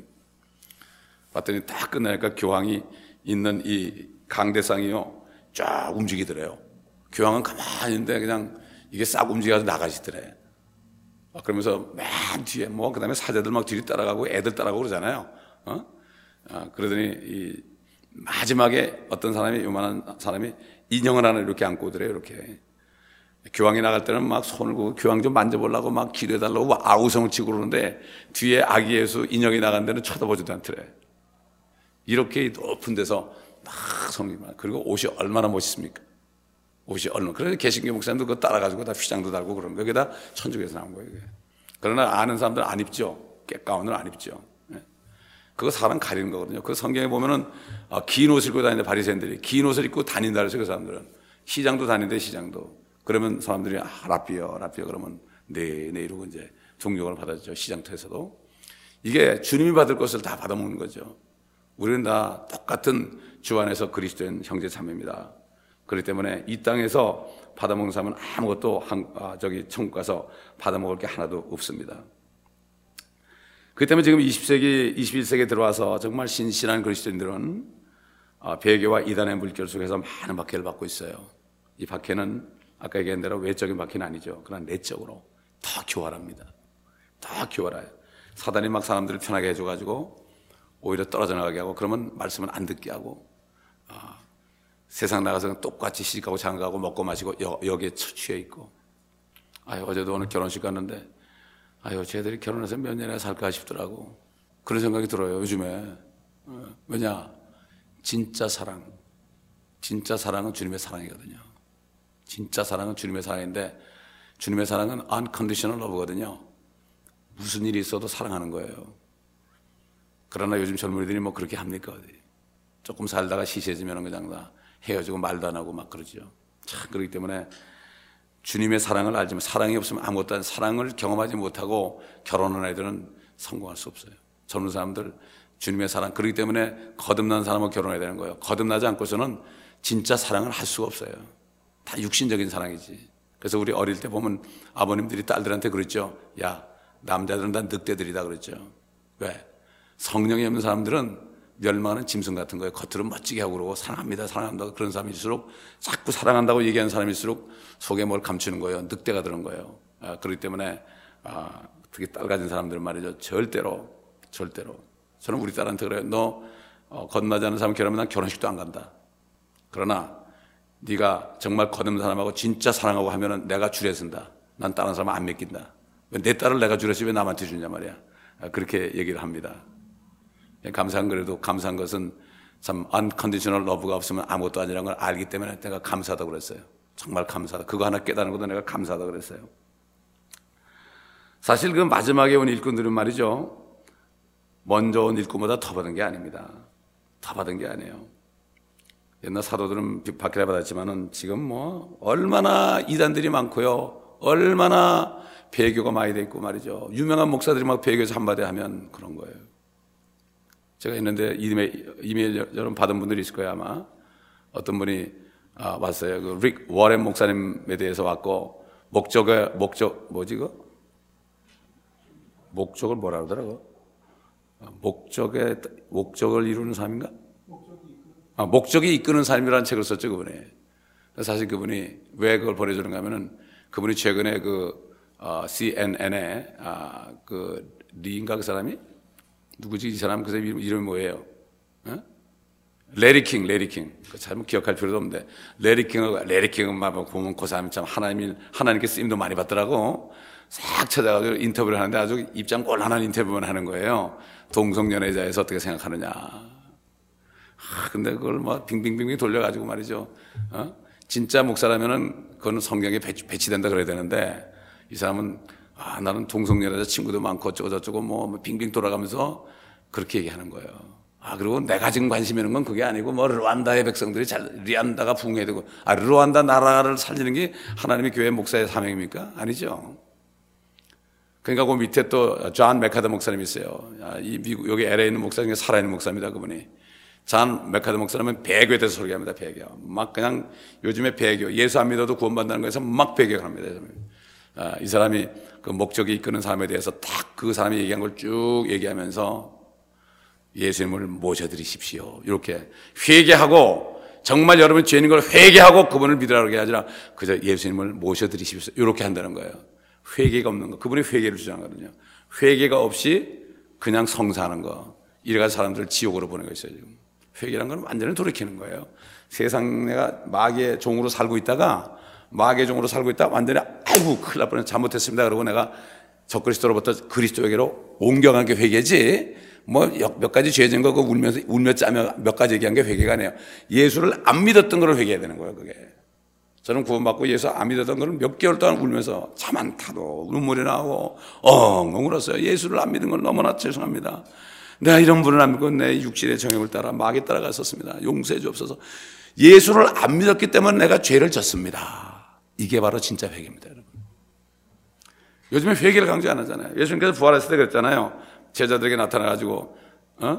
봤더니 딱 끝나니까 교황이 있는 이 강대상이요. 쫙 움직이더래요. 교황은 가만히 있는데 그냥 이게 싹 움직여서 나가시더래. 그러면서 맨 뒤에 뭐 그 다음에 사제들 막 뒤를 따라가고 애들 따라가고 그러잖아요. 어? 아, 그러더니 이 마지막에 어떤 사람이 요만한 사람이 인형을 하나 이렇게 안고 오더래요. 이렇게. 교황이 나갈 때는 막 손을 고 교황 좀 만져보려고 막 기도해달라고 막 아우성을 치고 그러는데 뒤에 아기 예수 인형이 나간 데는 쳐다보지도 않더래. 이렇게 높은 데서 막 성기만. 그리고 옷이 얼마나 멋있습니까? 옷이 얼마나. 그래서 개신교 목사님도 그거 따라가지고 다 휘장도 달고 그런 거. 그게 다 천주교에서 나온 거예요. 그러나 아는 사람들은 안 입죠. 깨가운을 안 입죠. 그거 사람 가리는 거거든요. 그 성경에 보면은 긴 옷을 입고 다니는데 바리새인들이 긴 옷을 입고 다닌다 그래서 그 사람들은 시장도 다니는데 시장도. 그러면 사람들이 아, 라삐요, 라삐요 그러면 네, 네 이러고 이제 존경을 받았죠. 시장터에서도. 이게 주님이 받을 것을 다 받아먹는 거죠. 우리는 다 똑같은 주 안에서 그리스도인 형제 자매입니다. 그렇기 때문에 이 땅에서 받아먹는 사람은 아무것도 한, 아, 저기 천국 가서 받아먹을 게 하나도 없습니다. 그렇기 때문에 지금 이십 세기, 이십일 세기에 들어와서 정말 신실한 그리스도인들은 아, 배교와 이단의 물결 속에서 많은 박해를 받고 있어요. 이 박해는 아까 얘기한 대로 외적인 박해는 아니죠. 그러나 내적으로 더 교활합니다. 더 교활해요. 사단이 막 사람들을 편하게 해줘가지고 오히려 떨어져 나가게 하고, 그러면 말씀을 안 듣게 하고, 아, 세상 나가서 똑같이 시집가고 장가가고 먹고 마시고 여, 여기에 취해 있고. 아유, 어제도 오늘 결혼식 갔는데 아유, 쟤들이 결혼해서 몇 년이나 살까 싶더라고. 그런 생각이 들어요, 요즘에. 어, 왜냐? 진짜 사랑, 진짜 사랑은 주님의 사랑이거든요. 진짜 사랑은 주님의 사랑인데, 주님의 사랑은 unconditional love거든요. 무슨 일이 있어도 사랑하는 거예요. 그러나 요즘 젊은이들이 뭐 그렇게 합니까? 어디? 조금 살다가 시시해지면 그냥 다 헤어지고 말도 안 하고 막 그러죠. 참, 그렇기 때문에 주님의 사랑을 알지만, 사랑이 없으면 아무것도 안, 사랑을 경험하지 못하고 결혼한 애들은 성공할 수 없어요. 젊은 사람들 주님의 사랑, 그렇기 때문에 거듭난 사람하고 결혼해야 되는 거예요. 거듭나지 않고서는 진짜 사랑을 할 수가 없어요. 다 육신적인 사랑이지. 그래서 우리 어릴 때 보면 아버님들이 딸들한테 그랬죠. 야, 남자들은 다 늑대들이다 그랬죠. 왜? 성령이 없는 사람들은 멸망하는 짐승 같은 거예요. 겉으로 멋지게 하고 그러고 사랑합니다, 사랑한다고 그런 사람일수록, 자꾸 사랑한다고 얘기하는 사람일수록 속에 뭘 감추는 거예요. 늑대가 되는 거예요. 아, 그렇기 때문에 아, 특히 딸 가진 사람들은 말이죠. 절대로, 절대로. 저는 우리 딸한테 그래요. 너 어, 거듭나지 않은 사람 결혼하면 난 결혼식도 안 간다. 그러나 네가 정말 거듭난 사람하고 진짜 사랑하고 하면은 내가 줄에 선다. 난 다른 사람 안 맡긴다. 내 딸을 내가 줄여서 왜 남한테 주냐 말이야. 아, 그렇게 얘기를 합니다. 감사한, 그래도 감사한 것은 참 unconditional love가 없으면 아무것도 아니라는 걸 알기 때문에 내가 감사하다고 그랬어요. 정말 감사하다. 그거 하나 깨달은 것도 내가 감사하다고 그랬어요. 사실 그 마지막에 온 일꾼들은 말이죠, 먼저 온 일꾼보다 더 받은 게 아닙니다. 더 받은 게 아니에요. 옛날 사도들은 박해를 받았지만은 지금 뭐 얼마나 이단들이 많고요, 얼마나 배교가 많이 돼 있고 말이죠. 유명한 목사들이 막 배교에서 한마디 하면 그런 거예요. 제가 있는데 이메일, 이메일 여러분 받은 분들이 있을 거예요, 아마. 어떤 분이 아, 왔어요. 그 릭 워렌 목사님에 대해서 왔고, 목적의 목적 뭐지 그? 목적을 뭐라 그러더라고? 목적의 목적을 이루는 삶인가? 아, 목적이 이끄는 삶이라는 책을 썼죠, 그분이. 사실 그분이 왜 그걸 보내주는가 하면은, 그분이 최근에 그 어, 씨엔엔에 아, 그 리인가 그 사람이 누구지 이 사람, 그 사람 이름, 이름이 뭐예요? 어? 레리 킹, 레리 킹. 잘못 기억할 필요도 없는데, 레리 킹은, 레리 킹은 막 보면 그 사람이 참 하나님, 하나님께 쓰임도 많이 받더라고. 싹 찾아가지고 인터뷰를 하는데 아주 입장 곤란한 인터뷰만 하는 거예요. 동성연애자에서 어떻게 생각하느냐. 아, 근데 그걸 뭐 빙빙빙빙 돌려가지고 말이죠. 어? 진짜 목사라면은 그거는 성경에 배치, 배치된다 그래야 되는데, 이 사람은 아, 나는 동성연애자 친구도 많고 어쩌고저쩌고 뭐 빙빙 돌아가면서 그렇게 얘기하는 거예요. 아, 그리고 내가 지금 관심 있는 건 그게 아니고 뭐 르완다의 백성들이 잘, 르완다가 붕해야 되고, 아, 르완다 나라를 살리는 게 하나님의 교회 목사의 사명입니까? 아니죠. 그러니까 그 밑에 또 존 맥카더 목사님이 있어요. 이 미국, 여기 엘에이에 있는 목사 중에 살아있는 목사입니다, 그분이. 존 맥카더 목사님은 배교에 대해서 설교합니다, 배교. 막 그냥 요즘에 배교, 예수 안 믿어도 구원받는다는 거에서 막 배교합니다. 아, 이 사람이 그 목적이 이끄는 삶에 대해서 딱 그 사람이 얘기한 걸 쭉 얘기하면서 예수님을 모셔드리십시오. 이렇게 회개하고, 정말 여러분 죄인 걸 회개하고 그분을 믿으라고 하는 게 아니라 그저 예수님을 모셔드리십시오. 이렇게 한다는 거예요. 회개가 없는 거. 그분이 회개를 주장하거든요. 회개가 없이 그냥 성사하는 거. 이래가지고 사람들을 지옥으로 보내고 있어요, 지금. 회개란 건 완전히 돌이키는 거예요. 세상 내가 마귀의 종으로 살고 있다가, 마귀의 종으로 살고 있다 완전히 아이고 큰일 날 뻔했어, 잘못했습니다 그러고 내가 적그리스도로부터 그리스도에게로 옮겨간 게 회개지, 뭐 몇 가지 죄진 거 그거 울면서 울며 짜며 몇 가지 얘기한 게 회개가 아니에요. 예수를 안 믿었던 걸 회개해야 되는 거예요, 그게. 저는 구원받고 예수 안 믿었던 걸 몇 개월 동안 울면서 잠 안 타도 눈물이 나오고 엉엉 울었어요. 예수를 안 믿은 건 너무나 죄송합니다. 내가 이런 분을 안 믿고 내 육신의 정욕을 따라 마귀 따라갔었습니다. 용서해 주옵소서. 예수를 안 믿었기 때문에 내가 죄를 졌습니다. 이게 바로 진짜 회개입니다, 여러분. 요즘에 회개를 강조 안 하잖아요. 예수님께서 부활했을 때 그랬잖아요. 제자들에게 나타나가지고 어?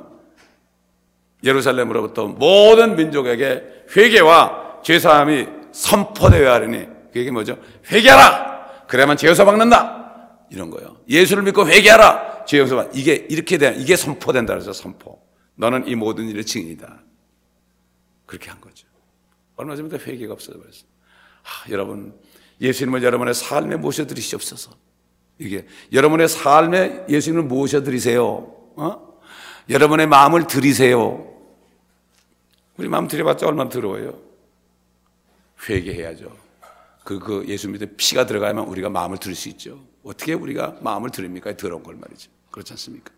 예루살렘으로부터 모든 민족에게 회개와 죄사함이 선포되어야 하리니, 그게 뭐죠? 회개하라! 그래야만 죄 용서 받는다! 이런 거예요. 예수를 믿고 회개하라! 죄 용서 받. 이게 이렇게 돼, 이게 선포된다 그래서 선포. 너는 이 모든 일의 증인이다. 그렇게 한 거죠. 얼마 전부터 회개가 없어져 버렸어요. 하, 여러분, 예수님을 여러분의 삶에 모셔드리시옵소서. 이게 여러분의 삶에 예수님을 모셔드리세요. 어? 여러분의 마음을 드리세요. 우리 마음 드려봤자 얼마나 더러워요. 회개해야죠. 그, 그 예수 믿에 피가 들어가야만 우리가 마음을 들을 수 있죠. 어떻게 우리가 마음을 들입니까? 더러운 걸 말이죠. 그렇지 않습니까?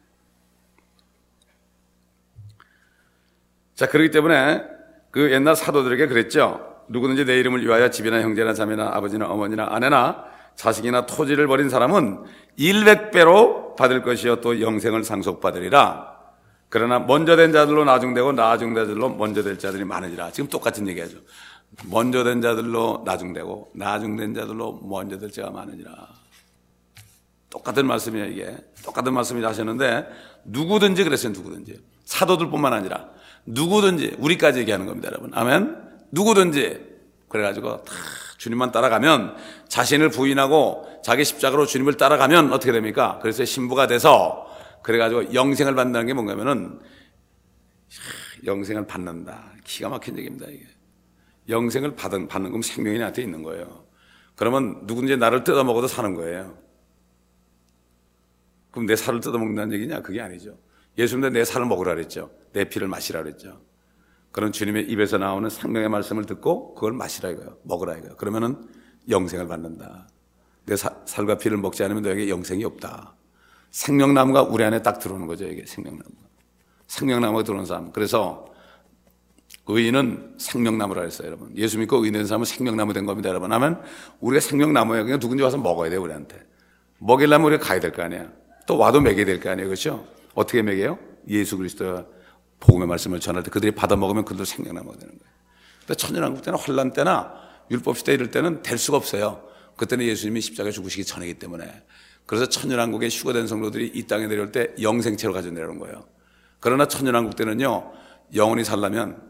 자, 그렇기 때문에 그 옛날 사도들에게 그랬죠. 누구든지 내 이름을 위하여 집이나 형제나 자매나 아버지나 어머니나 아내나 자식이나 토지를 버린 사람은 일백 배로 받을 것이요 또 영생을 상속받으리라. 그러나 먼저 된 자들로 나중되고 나중된 자들로 먼저 될 자들이 많으리라. 지금 똑같은 얘기하죠. 먼저 된 자들로 나중되고 나중된 자들로 먼저 될 자가 많으니라. 똑같은 말씀이에요. 이게 똑같은 말씀이 하셨는데 누구든지 그랬어요. 누구든지 사도들뿐만 아니라 누구든지 우리까지 얘기하는 겁니다. 여러분 아멘. 누구든지 그래가지고 다 주님만 따라가면 자신을 부인하고 자기 십자가로 주님을 따라가면 어떻게 됩니까? 그래서 신부가 돼서 그래가지고 영생을 받는다는 게 뭔가 하면은 영생을 받는다. 기가 막힌 얘기입니다. 이게 영생을 받은, 받는 건 생명이 나한테 있는 거예요. 그러면 누군지 나를 뜯어먹어도 사는 거예요. 그럼 내 살을 뜯어먹는다는 얘기냐? 그게 아니죠. 예수님도 내 살을 먹으라 그랬죠. 내 피를 마시라 그랬죠. 그런 주님의 입에서 나오는 생명의 말씀을 듣고 그걸 마시라 이거예요. 먹으라 이거예요. 그러면은 영생을 받는다. 내 사, 살과 피를 먹지 않으면 너에게 영생이 없다. 생명나무가 우리 안에 딱 들어오는 거죠. 이게 생명나무가. 생명나무가 들어오는 사람. 그래서 의인은 생명나무라 했어요, 여러분. 예수 믿고 의인 된 사람은 생명나무 된 겁니다, 여러분. 하면 우리가 생명나무예요. 그냥 누군지 와서 먹어야 돼요, 우리한테. 먹이려면 우리가 가야 될 거 아니에요. 또 와도 먹여야 될 거 아니에요, 그렇죠? 어떻게 먹여요? 예수 그리스도의 복음의 말씀을 전할 때 그들이 받아 먹으면 그들도 생명나무가 되는 거예요. 근데 천연왕국 때나 환란 때나 율법 시대 이럴 때는 될 수가 없어요. 그때는 예수님이 십자가에 죽으시기 전이기 때문에. 그래서 천연왕국에 휴거된 성도들이 이 땅에 내려올 때 영생체로 가져 내려오는 거예요. 그러나 천연왕국 때는요, 영원히 살려면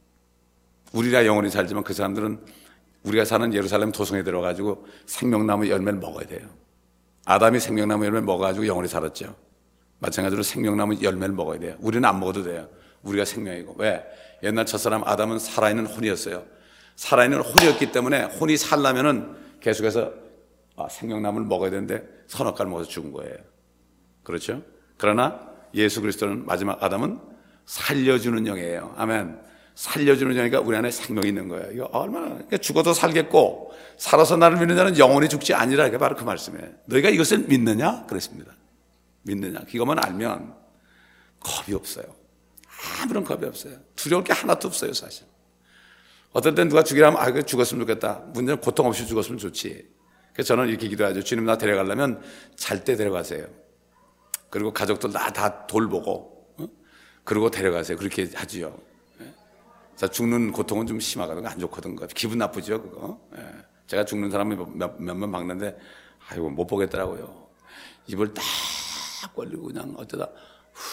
우리가 영원히 살지만 그 사람들은 우리가 사는 예루살렘 도성에 들어가지고 생명나무 열매를 먹어야 돼요. 아담이 생명나무 열매를 먹어가지고 영원히 살았죠. 마찬가지로 생명나무 열매를 먹어야 돼요. 우리는 안 먹어도 돼요. 우리가 생명이고. 왜? 옛날 첫사람 아담은 살아있는 혼이었어요. 살아있는 혼이었기 때문에 혼이 살려면은 계속해서 아, 생명나무를 먹어야 되는데 선악과를 먹어서 죽은 거예요. 그렇죠? 그러나 예수 그리스도는 마지막 아담은 살려주는 영이에요. 아멘. 살려주는 영이니까 우리 안에 생명이 있는 거예요. 이거 얼마나 그러니까 죽어도 살겠고 살아서 나를 믿는 자는 영원히 죽지 아니라. 이게 바로 그 말씀이에요. 너희가 이것을 믿느냐? 그랬습니다. 믿느냐? 이것만 알면 겁이 없어요. 아무런 겁이 없어요. 두려울 게 하나도 없어요, 사실. 어떨 땐 누가 죽이라면 아, 그 죽었으면 좋겠다. 문제는 고통 없이 죽었으면 좋지. 그래서 저는 이렇게 기도하죠. 주님 나 데려가려면 잘 때 데려가세요. 그리고 가족들 나 다 돌보고 어? 그리고 데려가세요. 그렇게 하지요. 자, 죽는 고통은 좀 심하거든. 안 좋거든. 기분 나쁘죠, 그거. 예. 제가 죽는 사람이 몇, 몇몇 박는데, 아이고, 못 보겠더라고요. 입을 딱 벌리고 그냥 어쩌다, 후,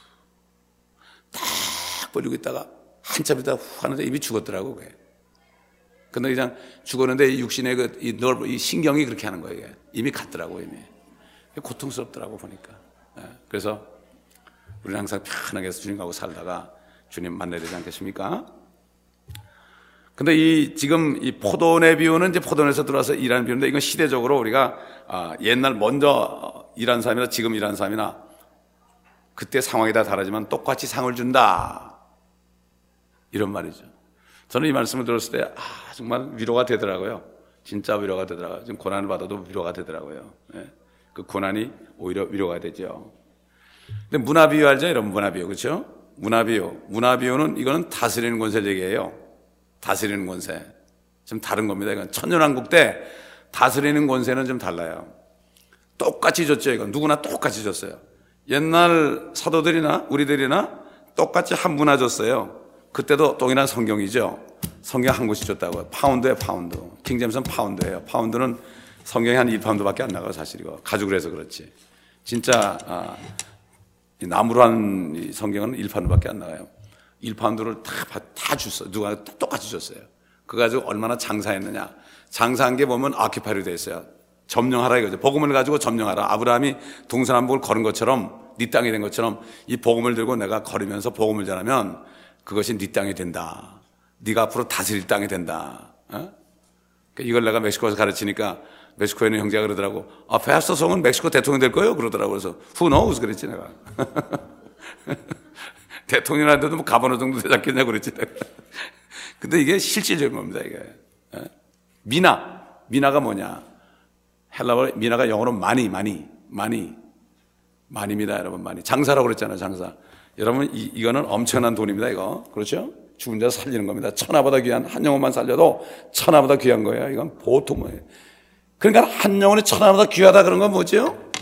딱 벌리고 있다가, 한참 있다가 후 하는데 입이 죽었더라고, 그게. 근데 그냥 죽었는데 이 육신의 그, 이 넓, 이 신경이 그렇게 하는 거예요, 이게. 이미 갔더라고, 이미. 고통스럽더라고, 보니까. 예. 그래서, 우리는 항상 편하게 주님하고 살다가, 주님 만나야 되지 않겠습니까? 근데 이, 지금 이 포도원의 비유는 이제 포도원에서 들어와서 일하는 비유인데 이건 시대적으로 우리가 아, 옛날 먼저 일한 사람이나 지금 일한 사람이나 그때 상황이 다 다르지만 똑같이 상을 준다. 이런 말이죠. 저는 이 말씀을 들었을 때, 아, 정말 위로가 되더라고요. 진짜 위로가 되더라고요. 지금 고난을 받아도 위로가 되더라고요. 예. 그 고난이 오히려 위로가 되죠. 근데 문화비유 알죠? 여러분 문화비유, 그렇죠? 문화비유. 문화비유는 이거는 다스리는 권세를 얘기해요. 다스리는 권세. 좀 다른 겁니다. 이건 천년왕국 때 다스리는 권세는 좀 달라요. 똑같이 줬죠. 이건 누구나 똑같이 줬어요. 옛날 사도들이나 우리들이나 똑같이 한 문화 줬어요. 그때도 동일한 성경이죠. 성경 한 곳이 줬다고요. 파운드에 파운드. 킹제임스는 파운드예요. 파운드는 성경이 한 일 파운드밖에 안 나가요. 사실 이거 가죽을 해서 그렇지. 진짜 아, 이 나무로 한 성경은 일 파운드밖에 안 나가요. 일 파운드를 다, 다 줬어요. 누가 똑같이 줬어요. 그거 가지고 얼마나 장사했느냐. 장사한 게 보면 아큐파이로 되어 있어요. 점령하라 이거죠. 복음을 가지고 점령하라. 아브라함이 동서남북을 걸은 것처럼 네 땅이 된 것처럼 이 복음을 들고 내가 걸으면서 복음을 전하면 그것이 네 땅이 된다. 네가 앞으로 다스릴 땅이 된다. 어? 이걸 내가 멕시코에서 가르치니까 멕시코에 있는 형제가 그러더라고. 아, 페스토 송은 멕시코 대통령 될 거예요? 그러더라고. 그래서 who knows? 그랬지 내가. 대통령한테도 뭐 가버너 정도 되지 않겠냐 그랬지 내가. 근데 이게 실질적인 겁니다, 이게. 미나. 미나가 뭐냐? 헬라어 미나가 영어로 많이, 많이, 많이. 많이입니다, 여러분, 많이. 장사라고 그랬잖아요, 장사. 여러분, 이, 이거는 엄청난 돈입니다, 이거. 그렇죠? 죽은 자 살리는 겁니다. 천하보다 귀한 한 영혼만 살려도 천하보다 귀한 거예요. 이건 보통 뭐예요. 그러니까 한 영혼이 천하보다 귀하다 그런 건 뭐죠?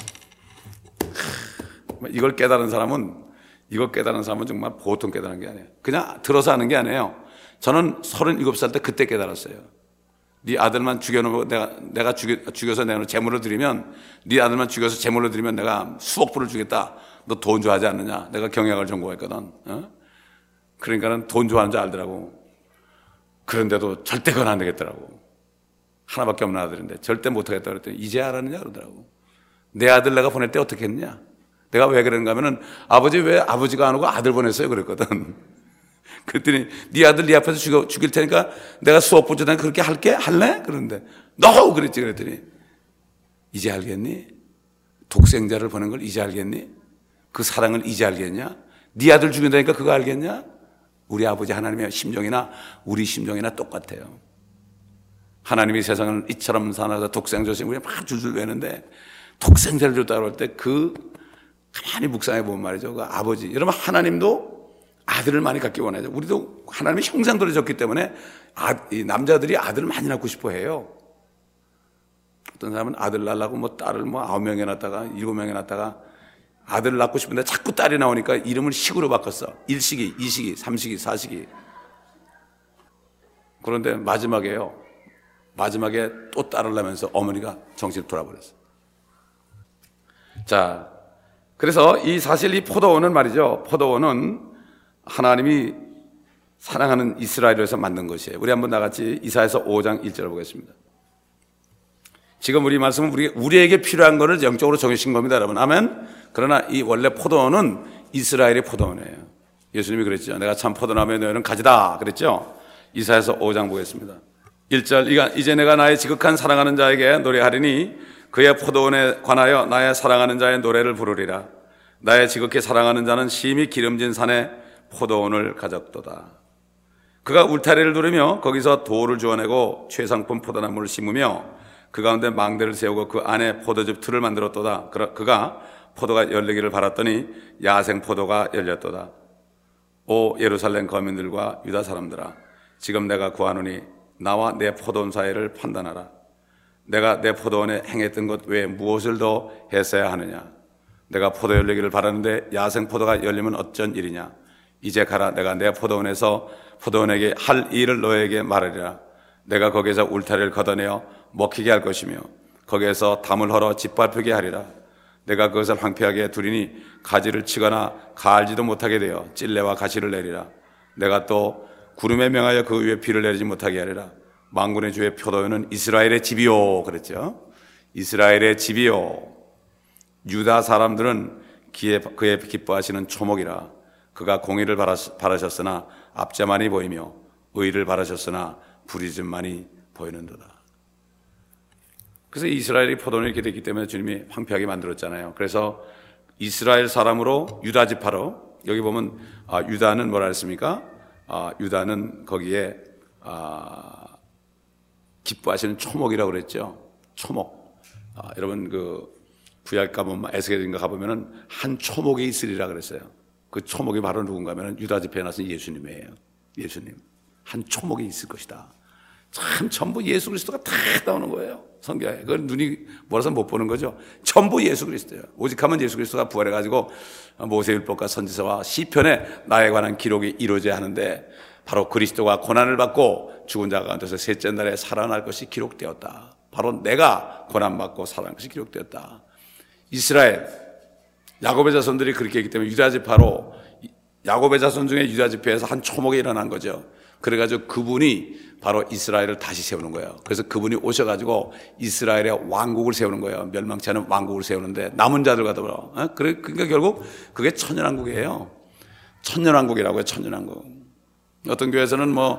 이걸 깨달은 사람은, 이걸 깨달은 사람은 정말 보통 깨달은 게 아니에요. 그냥 들어서 하는 게 아니에요. 저는 서른일곱 살 때 그때 깨달았어요. 네 아들만 죽여놓고 내가, 내가 죽여, 죽여서 내가 재물을 드리면, 네 아들만 죽여서 재물을 드리면 내가 수억 불을 주겠다. 너 돈 좋아하지 않느냐? 내가 경영학을 전공했거든. 어? 그러니까는 돈 좋아하는 줄 알더라고. 그런데도 절대 그건 안 되겠더라고. 하나밖에 없는 아들인데 절대 못하겠다 그랬더니 이제 알았느냐 그러더라고. 내 아들 내가 보낼 때 어떻게 했냐? 내가 왜 그런가 하면은 아버지 왜 아버지가 안 오고 아들 보냈어요 그랬거든. 그랬더니 네 아들 네 앞에서 죽여, 죽일 테니까 내가 수업 보자니 그렇게 할게? 할래? 그런데 no! 그랬지. 그랬더니 이제 알겠니? 독생자를 보낸 걸 이제 알겠니? 그 사랑을 이제 알겠냐? 네 아들 죽인다니까 그거 알겠냐? 우리 아버지 하나님의 심정이나 우리 심정이나 똑같아요. 하나님이 세상을 이처럼 사나서 독생자 주신 우리 막 줄줄 외는데 독생자를 줬다고 할 때 그 가만히 묵상해 보면 말이죠. 그 아버지. 여러분 하나님도 아들을 많이 갖기 원하죠. 우리도 하나님의 형상대로 졌기 때문에 아, 이 남자들이 아들을 많이 낳고 싶어 해요. 어떤 사람은 아들 낳으려고 뭐 딸을 뭐 아홉 명에 낳다가 일곱 명에 낳다가 아들을 낳고 싶은데 자꾸 딸이 나오니까 이름을 식으로 바꿨어. 일식이, 이식이, 삼식이, 사식이. 그런데 마지막에요. 마지막에 또 딸을 낳으면서 어머니가 정신을 돌아버렸어. 자, 그래서 이 사실 이 포도원은 말이죠. 포도원은 하나님이 사랑하는 이스라엘에서 만든 것이에요. 우리 한번 나같이 이사야서 오 장 일 절을 보겠습니다. 지금 우리 말씀은 우리, 우리에게 필요한 것을 영적으로 정해주신 겁니다, 여러분. 아멘. 그러나 이 원래 포도원은 이스라엘의 포도원이에요. 예수님이 그랬죠. 내가 참 포도나무에 너희는 가지다 그랬죠. 이사야서 오 장 보겠습니다. 일 절 이제 내가 나의 지극한 사랑하는 자에게 노래하리니 그의 포도원에 관하여 나의 사랑하는 자의 노래를 부르리라. 나의 지극히 사랑하는 자는 심히 기름진 산에 포도원을 가졌도다. 그가 울타리를 두르며 거기서 돌을 주워내고 최상품 포도나무를 심으며 그 가운데 망대를 세우고 그 안에 포도즙 틀을 만들었도다. 그가 포도가 열리기를 바랐더니 야생 포도가 열렸도다. 오 예루살렘 거민들과 유다 사람들아, 지금 내가 구하노니 나와 내 포도원 사이를 판단하라. 내가 내 포도원에 행했던 것 외에 무엇을 더 했어야 하느냐? 내가 포도 열리기를 바라는데 야생 포도가 열리면 어쩐 일이냐? 이제 가라. 내가 내 포도원에서 포도원에게 할 일을 너에게 말하리라. 내가 거기에서 울타리를 걷어내어 먹히게 할 것이며 거기에서 담을 헐어 짓밟히게 하리라. 내가 그것을 황폐하게 두리니 가지를 치거나 갈지도 못하게 되어 찔레와 가시를 내리라. 내가 또 구름에 명하여 그 위에 비를 내리지 못하게 하리라. 만군의 주의 포도원은 이스라엘의 집이요. 그랬죠. 이스라엘의 집이요. 유다 사람들은 그의 기뻐하시는 초목이라. 그가 공의를 바라셨으나 압제만이 보이며 의를 바라셨으나 부리즘만이 보이는도다. 그래서 이스라엘이 포도원이 이렇게 됐기 때문에 주님이 황폐하게 만들었잖아요. 그래서 이스라엘 사람으로 유다 지파로, 여기 보면 아, 유다는 뭐라 했습니까? 아, 유다는 거기에 아, 기뻐하시는 초목이라고 그랬죠. 초목. 아, 여러분 그 구약 가보면 에스겔인가 가보면은 한 초목이 있으리라 그랬어요. 그 초목이 바로 누군가 하면 유다 지파에 나선 예수님이에요. 예수님. 한 초목이 있을 것이다. 참 전부 예수 그리스도가 다 나오는 거예요. 성경에. 그걸 눈이 멀어서 못 보는 거죠. 전부 예수 그리스도예요. 오직 하면 예수 그리스도가 부활해가지고 모세율법과 선지서와 시편에 나에 관한 기록이 이루어져야 하는데 바로 그리스도가 고난을 받고 죽은 자 가운데서 셋째 날에 살아날 것이 기록되었다. 바로 내가 고난받고 살아날 것이 기록되었다. 이스라엘 야곱의 자손들이 그렇게 했기 때문에 유다 지파로, 야곱의 자손 중에 유다 지파에서 한 초목이 일어난 거죠. 그래가지고 그분이 바로 이스라엘을 다시 세우는 거예요. 그래서 그분이 오셔가지고 이스라엘의 왕국을 세우는 거예요. 멸망치 않은 왕국을 세우는데 남은 자들과 더불어. 어? 그러니까 결국 그게 천년왕국이에요. 천년왕국이라고 해요. 천년왕국. 어떤 교회에서는 뭐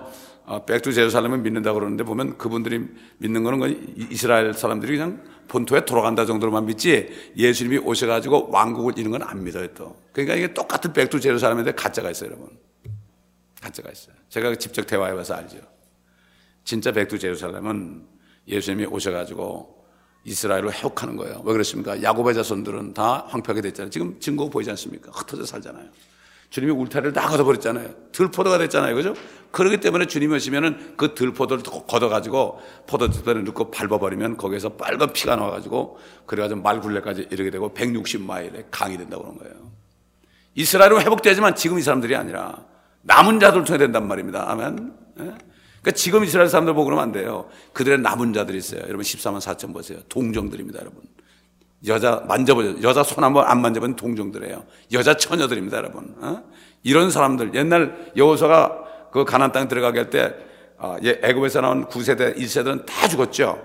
백두 제루살렘을 믿는다고 그러는데 보면 그분들이 믿는 거는 그냥 이스라엘 사람들이 그냥 본토에 돌아간다 정도로만 믿지 예수님이 오셔가지고 왕국을 이루는 건 안 믿어요 또. 그러니까 이게 똑같은 백두 제루살렘인데 가짜가 있어요 여러분. 가짜가 있어요. 제가 직접 대화해봐서 알죠. 진짜 백두 제루살렘은 예수님이 오셔가지고 이스라엘을 회복하는 거예요. 왜 그렇습니까? 야곱의 자손들은 다 황폐하게 됐잖아요. 지금 증거 보이지 않습니까? 흩어져 살잖아요. 주님이 울타리를 다 걷어버렸잖아요. 들포도가 됐잖아요. 그죠? 그렇기 때문에 주님이 오시면은 그 들포도를 걷어가지고 포도즙에 넣고 밟아버리면 거기에서 빨간 피가 나와가지고 그래가지고 말굴레까지 이르게 되고 백육십 마일에 강이 된다고 그런 거예요. 이스라엘은 회복되지만 지금 이 사람들이 아니라 남은 자들 통해 된단 말입니다. 아멘. 예? 그러니까 지금 이스라엘 사람들 보고 그러면 안 돼요. 그들의 남은 자들이 있어요. 여러분 십사만 사천 보세요. 동정들입니다, 여러분. 여자 만져보죠. 여자 손 한번 안 만져보면 동정들이에요. 여자 처녀들입니다, 여러분. 어? 이런 사람들. 옛날 여호수아가 그 가나안 땅에 들어가게 할 때 애굽에서 나온 구 세대, 일 세대는 다 죽었죠.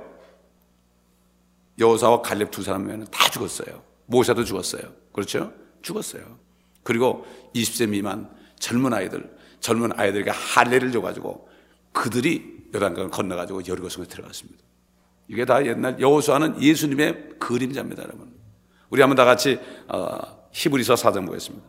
여호수아와 갈렙 두 사람은 다 죽었어요. 모세도 죽었어요. 그렇죠? 죽었어요. 그리고 이십 세 미만 젊은 아이들, 젊은 아이들에게 할례를 줘가지고 그들이 요단강을 건너가지고 여리고 성에 들어갔습니다. 이게 다 옛날 여호수아는 예수님의 그림자입니다, 여러분. 우리 한번 다 같이 어, 히브리서 사 장 보겠습니다.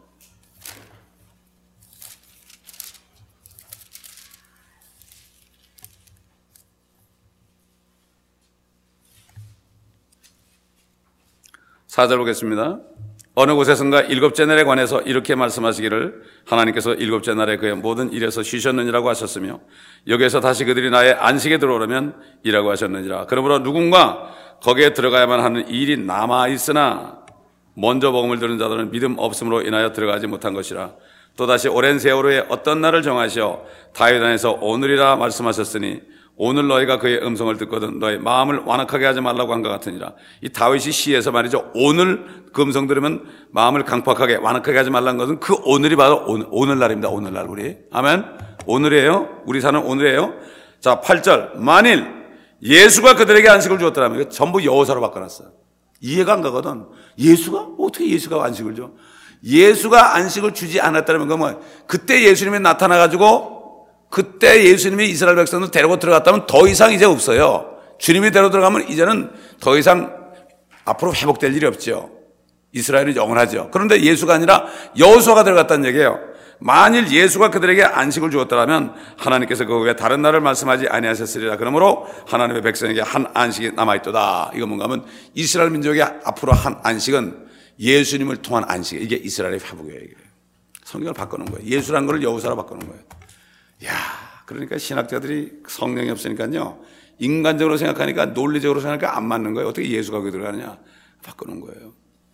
사 절 보겠습니다. 어느 곳에선가 일곱째 날에 관해서 이렇게 말씀하시기를 하나님께서 일곱째 날에 그의 모든 일에서 쉬셨느니라고 하셨으며 여기에서 다시 그들이 나의 안식에 들어오려면 이라고 하셨느니라. 그러므로 누군가 거기에 들어가야만 하는 일이 남아있으나 먼저 복음을 들은 자들은 믿음 없음으로 인하여 들어가지 못한 것이라. 또다시 오랜 세월 후에 어떤 날을 정하시어 다윗 안에서 오늘이라 말씀하셨으니 오늘 너희가 그의 음성을 듣거든 너희 마음을 완악하게 하지 말라고 한 것 같으니라. 이 다윗이 시에서 말이죠. 오늘 그 음성 들으면 마음을 강팍하게 완악하게 하지 말라는 것은 그 오늘이 바로 오늘, 오늘날입니다. 오늘날 우리. 아멘. 오늘이에요. 우리 사는 오늘이에요. 자, 팔 절. 만일 예수가 그들에게 안식을 주었더라면 전부 여호사로 바꿔놨어요. 이해가 안 가거든. 예수가? 어떻게 예수가 안식을 줘? 예수가 안식을 주지 않았다면 그러면 그때 예수님이 나타나가지고 그때 예수님이 이스라엘 백성을 데리고 들어갔다면 더 이상 이제 없어요. 주님이 데리고 들어가면 이제는 더 이상 앞으로 회복될 일이 없죠. 이스라엘은 영원하죠. 그런데 예수가 아니라 여호수아가 들어갔다는 얘기예요. 만일 예수가 그들에게 안식을 주었더라면 하나님께서 그 외에 다른 날을 말씀하지 아니하셨으리라. 그러므로 하나님의 백성에게 한 안식이 남아있도다. 이거 뭔가 하면 이스라엘 민족의 앞으로 한 안식은 예수님을 통한 안식. 이게 이스라엘의 회복이에요. 이게. 성경을 바꾸는 거예요. 예수라는 걸 여호수아로 바꾸는 거예요. 야, 그러니까 신학자들이 성령이 없으니까요. 인간적으로 생각하니까 논리적으로 생각하니까 안 맞는 거예요. 어떻게 예수가 거기 들어가느냐? 바꾸는 거예요.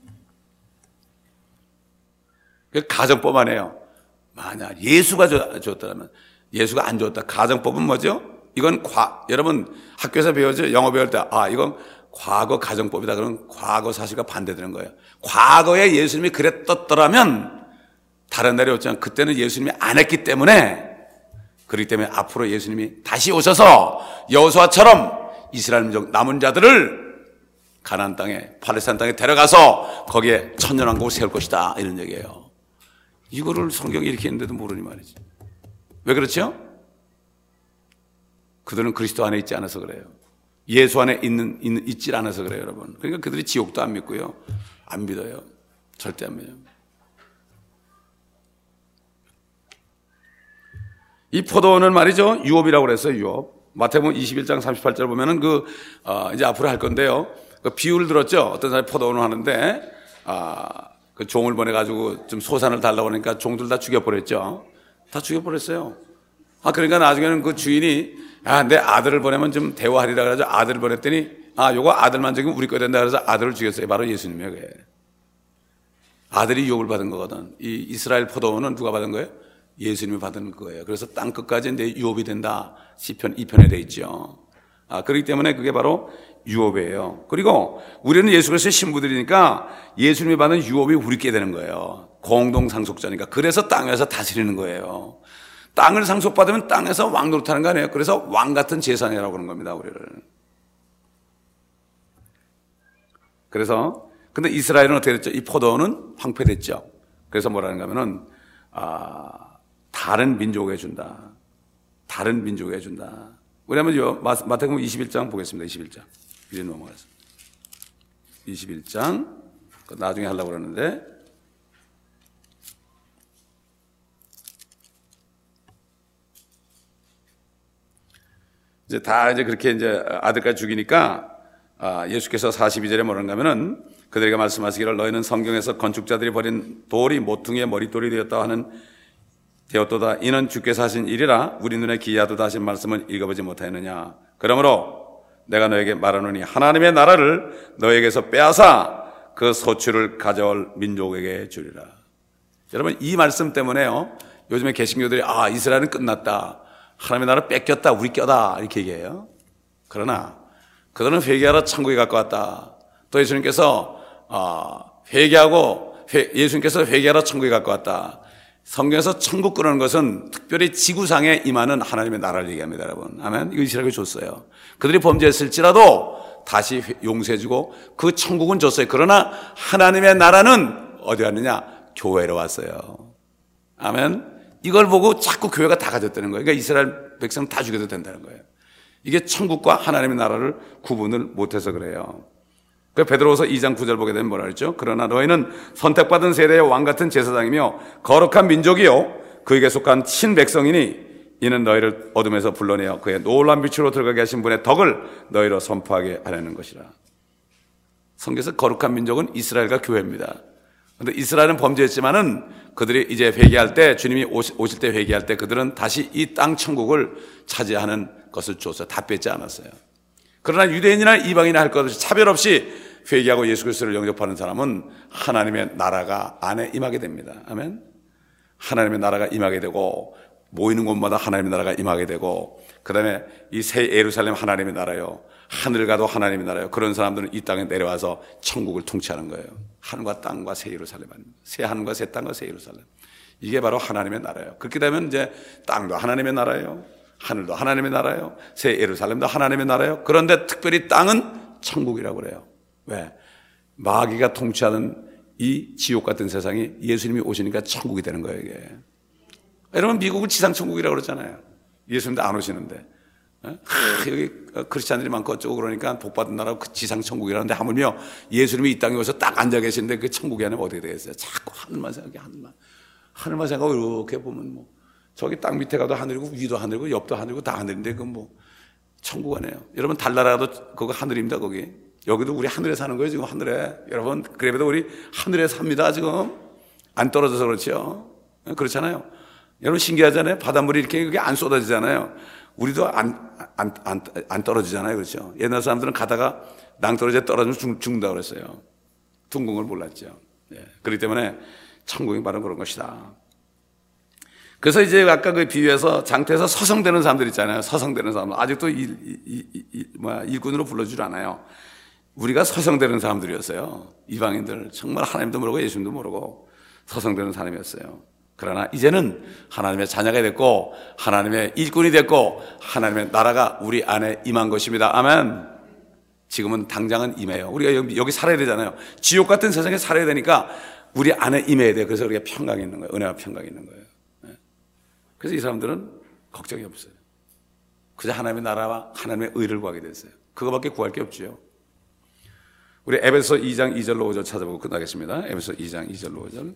가정법 안에요. 만약 예수가 줬다면 예수가 안 줬다. 가정법은 뭐죠? 이건 과, 여러분 학교에서 배우죠? 영어 배울 때 아, 이건 과거 가정법이다. 그러면 과거 사실과 반대되는 거예요. 과거에 예수님이 그랬었더라면 다른 날이 없지만 그때는 예수님이 안 했기 때문에 그렇기 때문에 앞으로 예수님이 다시 오셔서 여호수아처럼 이스라엘 민족 남은 자들을 가나안 땅에 팔레스타인 땅에 데려가서 거기에 천년왕국을 세울 것이다. 이런 얘기예요. 이거를 성경이 이렇게 했는데도 모르니 말이지. 왜 그렇죠? 그들은 그리스도 안에 있지 않아서 그래요. 예수 안에 있는, 있는 있지 않아서 그래요, 여러분. 그러니까 그들이 지옥도 안 믿고요. 안 믿어요. 절대 안 믿어요. 이 포도원을 말이죠. 유업이라고 그랬어요, 유업. 마태복음 이십일 장 삼십팔 절 보면은 그, 어, 이제 앞으로 할 건데요. 그 비유를 들었죠. 어떤 사람이 포도원을 하는데, 아, 그 종을 보내가지고 좀 소산을 달라고 하니까 종들 다 죽여버렸죠. 다 죽여버렸어요. 아, 그러니까 나중에는 그 주인이, 아, 내 아들을 보내면 좀 대화하리라 그래서 아들을 보냈더니, 아, 요거 아들만 죽이면 우리 거 된다 그래서 아들을 죽였어요. 바로 예수님이에요, 그게. 아들이 유업을 받은 거거든. 이 이스라엘 포도원은 누가 받은 거예요? 예수님이 받은 거예요. 그래서 땅 끝까지 내 유업이 된다. 시편 이 편에 돼 있죠. 아, 그렇기 때문에 그게 바로 유업이에요. 그리고 우리는 예수 그리스도의 신부들이니까 예수님이 받은 유업이 우리께 되는 거예요. 공동 상속자니까. 그래서 땅에서 다스리는 거예요. 땅을 상속받으면 땅에서 왕 노릇하는 거 아니에요. 그래서 왕 같은 재산이라고 그러는 겁니다, 우리를. 그래서 근데 이스라엘은 어떻게 됐죠? 이 포도원은 황폐됐죠. 그래서 뭐라는가 하면은 아, 다른 민족에 준다. 다른 민족에게 준다. 왜냐면요, 마태복음 이십일 장 보겠습니다. 이십일 장. 이제 넘어가서. 이십일 장. 나중에 하려고 그러는데. 이제 다 이제 그렇게 이제 아들까지 죽이니까 아, 예수께서 사십이 절에 뭐라는가 하면은 그들에게 말씀하시기를 너희는 성경에서 건축자들이 버린 돌이 모퉁이의 머릿돌이 되었다 하는 되었도다. 이는 주께서 하신 일이라 우리 눈에 기이하도다 하신 말씀을 읽어보지 못하였느냐. 그러므로 내가 너에게 말하노니 하나님의 나라를 너에게서 빼앗아 그 소출을 가져올 민족에게 주리라. 여러분 이 말씀 때문에요, 요즘에 개신교들이 아 이스라엘은 끝났다, 하나님의 나라를 뺏겼다, 우리 껴다 이렇게 얘기해요. 그러나 그들은 회개하러 천국에 갈 것 같다. 또 예수님께서 어, 회개하고 회, 예수님께서 회개하러 천국에 갈 것 같다. 성경에서 천국 그러는 것은 특별히 지구상에 임하는 하나님의 나라를 얘기합니다, 여러분. 아멘. 이거 이스라엘이 줬어요. 그들이 범죄했을지라도 다시 용서해주고 그 천국은 줬어요. 그러나 하나님의 나라는 어디 왔느냐? 교회로 왔어요. 아멘. 이걸 보고 자꾸 교회가 다 가졌다는 거예요. 그러니까 이스라엘 백성 다 죽여도 된다는 거예요. 이게 천국과 하나님의 나라를 구분을 못해서 그래요. 그 베드로후서 이 장 구 절 보게 되면 뭐라 그랬죠? 그러나 너희는 선택받은 세대의 왕 같은 제사장이며 거룩한 민족이요 그에게 속한 친백성이니 이는 너희를 어둠에서 불러내어 그의 놀라운 빛으로 들어가게 하신 분의 덕을 너희로 선포하게 하려는 것이라. 성경에서 거룩한 민족은 이스라엘과 교회입니다. 그런데 이스라엘은 범죄했지만은 그들이 이제 회개할 때, 주님이 오실 때 회개할 때 그들은 다시 이 땅 천국을 차지하는 것을 줬어요. 다 뺏지 않았어요. 그러나 유대인이나 이방인이나 할 것 없이 차별 없이 회개하고 예수 그리스도를 영접하는 사람은 하나님의 나라가 안에 임하게 됩니다. 아멘. 하나님의 나라가 임하게 되고 모이는 곳마다 하나님의 나라가 임하게 되고 그다음에 이 새 예루살렘 하나님의 나라요, 하늘 가도 하나님의 나라요. 그런 사람들은 이 땅에 내려와서 천국을 통치하는 거예요. 하늘과 땅과 새 예루살렘 아닙니다. 새 하늘과 새 땅과 새 예루살렘. 이게 바로 하나님의 나라예요. 그렇게 되면 이제 땅도 하나님의 나라예요, 하늘도 하나님의 나라예요, 새 예루살렘도 하나님의 나라예요. 그런데 특별히 땅은 천국이라고 그래요. 왜? 마귀가 통치하는 이 지옥 같은 세상이 예수님이 오시니까 천국이 되는 거예요, 이게. 여러분 미국은 지상 천국이라고 그러잖아요. 예수님도 안 오시는데. 하, 여기 크리스찬들이 많고 어쩌고 그러니까 복받은 나라고 그 지상 천국이라는데 하물며 예수님이 이 땅에 오셔서 딱 앉아 계시는데 그 천국이 아니면 어떻게 되겠어요? 자꾸 하늘만 생각해, 하늘만. 하늘만 생각하고 이렇게 보면 뭐 저기 땅 밑에 가도 하늘이고 위도 하늘이고 옆도 하늘이고 다 하늘인데 그건 뭐 천국 아니에요. 여러분 달나라도 그거 하늘입니다. 거기 여기도 우리 하늘에 사는 거예요 지금. 하늘에 여러분 그래도 우리 하늘에 삽니다 지금. 안 떨어져서 그렇죠. 그렇잖아요. 여러분 신기하잖아요. 바닷물이 이렇게 그게 안 쏟아지잖아요. 우리도 안, 안, 안, 안 떨어지잖아요. 그렇죠. 옛날 사람들은 가다가 낭떠러지에 떨어지면 죽, 죽는다고 그랬어요. 둥근 걸 몰랐죠. 예. 그렇기 때문에 천국이 바로 그런 것이다. 그래서 이제 아까 그 비유에서 장터에서 서성대는 사람들 있잖아요. 서성대는 사람들. 아직도 일, 일, 일, 일, 뭐야, 일꾼으로 불러주질 않아요. 우리가 서성대는 사람들이었어요. 이방인들. 정말 하나님도 모르고 예수님도 모르고 서성대는 사람이었어요. 그러나 이제는 하나님의 자녀가 됐고 하나님의 일꾼이 됐고 하나님의 나라가 우리 안에 임한 것입니다. 아멘. 지금은 당장은 임해요. 우리가 여기, 여기 살아야 되잖아요. 지옥 같은 세상에 살아야 되니까 우리 안에 임해야 돼요. 그래서 우리가 평강이 있는 거예요. 은혜와 평강이 있는 거예요. 그래서 이 사람들은 걱정이 없어요. 그저 하나님의 나라와 하나님의 의를 구하게 됐어요. 그거밖에 구할 게 없죠. 우리 에베소 이 장 이 절로 오 절 찾아보고 끝나겠습니다. 에베소 이 장 이 절로 오 절.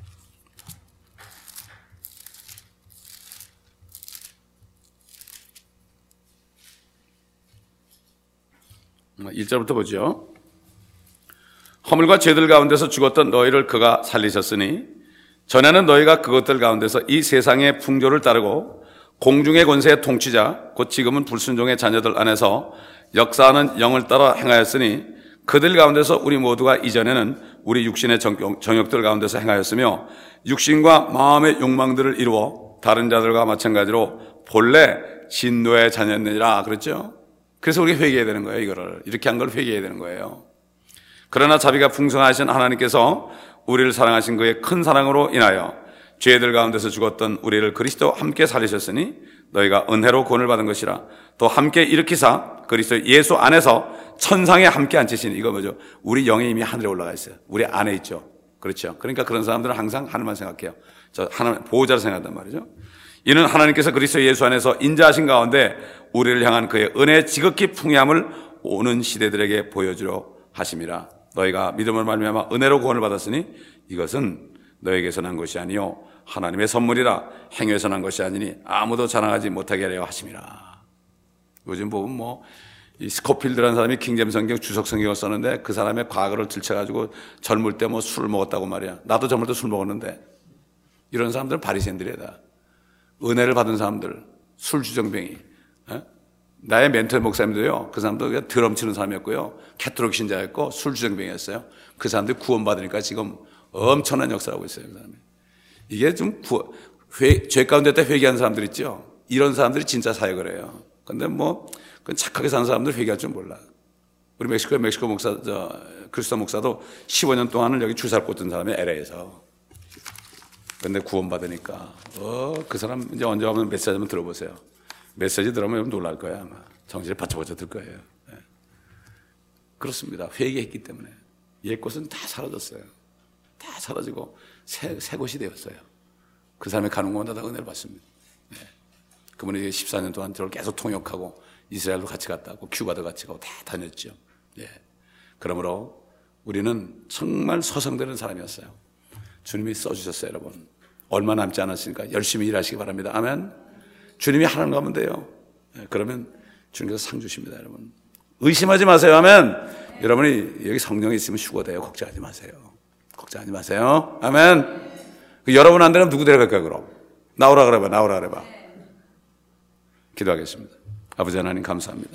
일 절부터 보죠. 허물과 죄들 가운데서 죽었던 너희를 그가 살리셨으니 전에는 너희가 그것들 가운데서 이 세상의 풍조를 따르고 공중의 권세의 통치자 곧 지금은 불순종의 자녀들 안에서 역사하는 영을 따라 행하였으니 그들 가운데서 우리 모두가 이전에는 우리 육신의 정욕들 가운데서 행하였으며 육신과 마음의 욕망들을 이루어 다른 자들과 마찬가지로 본래 진노의 자녀였느니라. 그랬죠? 그래서 우리가 회개해야 되는 거예요. 이거를 이렇게 한 걸 회개해야 되는 거예요. 그러나 자비가 풍성하신 하나님께서 우리를 사랑하신 그의 큰 사랑으로 인하여 죄들 가운데서 죽었던 우리를 그리스도와 함께 살리셨으니 너희가 은혜로 구원을 받은 것이라. 또 함께 일으키사 그리스도 예수 안에서 천상에 함께 앉히시니. 이거 뭐죠? 우리 영이 이미 하늘에 올라가 있어요. 우리 안에 있죠. 그렇죠. 그러니까 그런 사람들은 항상 하늘만 생각해요. 저 하나님 보호자를 생각한단 말이죠. 이는 하나님께서 그리스도 예수 안에서 인자하신 가운데 우리를 향한 그의 은혜의 지극히 풍요함을 오는 시대들에게 보여주려 하심이라. 너희가 믿음을 말미암아 은혜로 구원을 받았으니 이것은 너에게서 난 것이 아니요 하나님의 선물이라. 행위에서 난 것이 아니니 아무도 자랑하지 못하게 하려 하심이라. 요즘 보면 뭐 이 스코필드라는 사람이 킹제임 성경 주석 성경을 썼는데 그 사람의 과거를 들춰가지고 젊을 때 뭐 술을 먹었다고 말이야. 나도 젊을 때 술 먹었는데. 이런 사람들은 바리새인들이다. 은혜를 받은 사람들, 술주정뱅이. 에? 나의 멘토 목사님도요, 그 사람도 그냥 드럼 치는 사람이었고요, 캐톨릭 신자였고 술주정뱅이였어요. 그 사람들이 구원받으니까 지금 엄청난 역사를 하고 있어요. 그 사람이. 이게 좀 구, 회, 죄 가운데 때 회개한 사람들 있죠. 이런 사람들이 진짜 사역을 해요. 근데 뭐 그건 착하게 사는 사람들 회개할 줄 몰라. 우리 멕시코의 멕시코 목사, 저 크리스도 목사도 십오 년 동안을 여기 주사를 꽂던 사람이 엘에이에서. 근데 구원받으니까 어, 그 사람 이제 언제 한번 메시지 한번 들어보세요. 메시지 들으면 여러분 놀랄 거야. 아마 정신이 바짝바짝 들 거예요. 네. 그렇습니다. 회개했기 때문에 옛 곳은 다 사라졌어요. 다 사라지고 새, 새 곳이 되었어요. 그 사람이 가는 곳마다 다 은혜를 받습니다. 네. 그분이 십사 년 동안 저를 계속 통역하고 이스라엘도 같이 갔다 왔고 큐바도 같이 가고 다 다녔죠. 네. 그러므로 우리는 정말 서성되는 사람이었어요. 주님이 써주셨어요, 여러분. 얼마 남지 않았으니까 열심히 일하시기 바랍니다. 아멘. 주님이 하는 거 하면 돼요. 네. 그러면 주님께서 상 주십니다, 여러분. 의심하지 마세요. 아멘. 네. 여러분이 여기 성령이 있으면 휴거돼요. 걱정하지 마세요. 걱정하지 마세요. 아멘. 그 여러분 안 되면 누구 데려갈까요, 그럼? 나오라 그래봐, 나오라 그래봐. 기도하겠습니다. 아버지 하나님 감사합니다.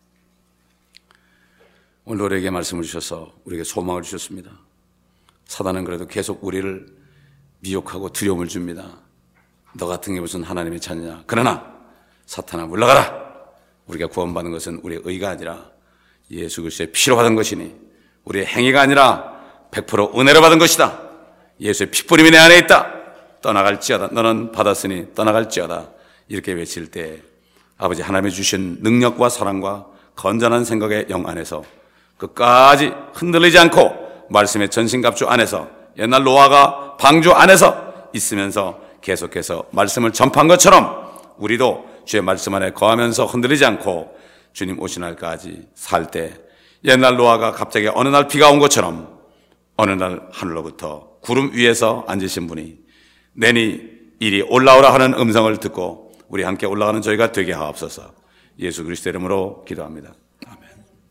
오늘 우리에게 말씀을 주셔서 우리에게 소망을 주셨습니다. 사단은 그래도 계속 우리를 미혹하고 두려움을 줍니다. 너 같은 게 무슨 하나님의 자녀냐. 그러나 사탄아 물러가라. 우리가 구원받는 것은 우리의 의가 아니라 예수 그리스도의 피로 받은 것이니 우리의 행위가 아니라 백 퍼센트 은혜로 받은 것이다. 예수의 피뿌림이 내 안에 있다. 떠나갈지어다. 너는 받았으니 떠나갈지어다. 이렇게 외칠 때 아버지 하나님이 주신 능력과 사랑과 건전한 생각의 영 안에서 끝까지 흔들리지 않고 말씀의 전신갑주 안에서 옛날 노아가 방주 안에서 있으면서 계속해서 말씀을 전파한 것처럼 우리도 주의 말씀 안에 거하면서 흔들리지 않고 주님 오신 날까지 살 때 옛날 노아가 갑자기 어느 날 비가 온 것처럼 어느 날 하늘로부터 구름 위에서 앉으신 분이 내니 이리 올라오라 하는 음성을 듣고 우리 함께 올라가는 저희가 되게 하옵소서. 예수 그리스도 이름으로 기도합니다.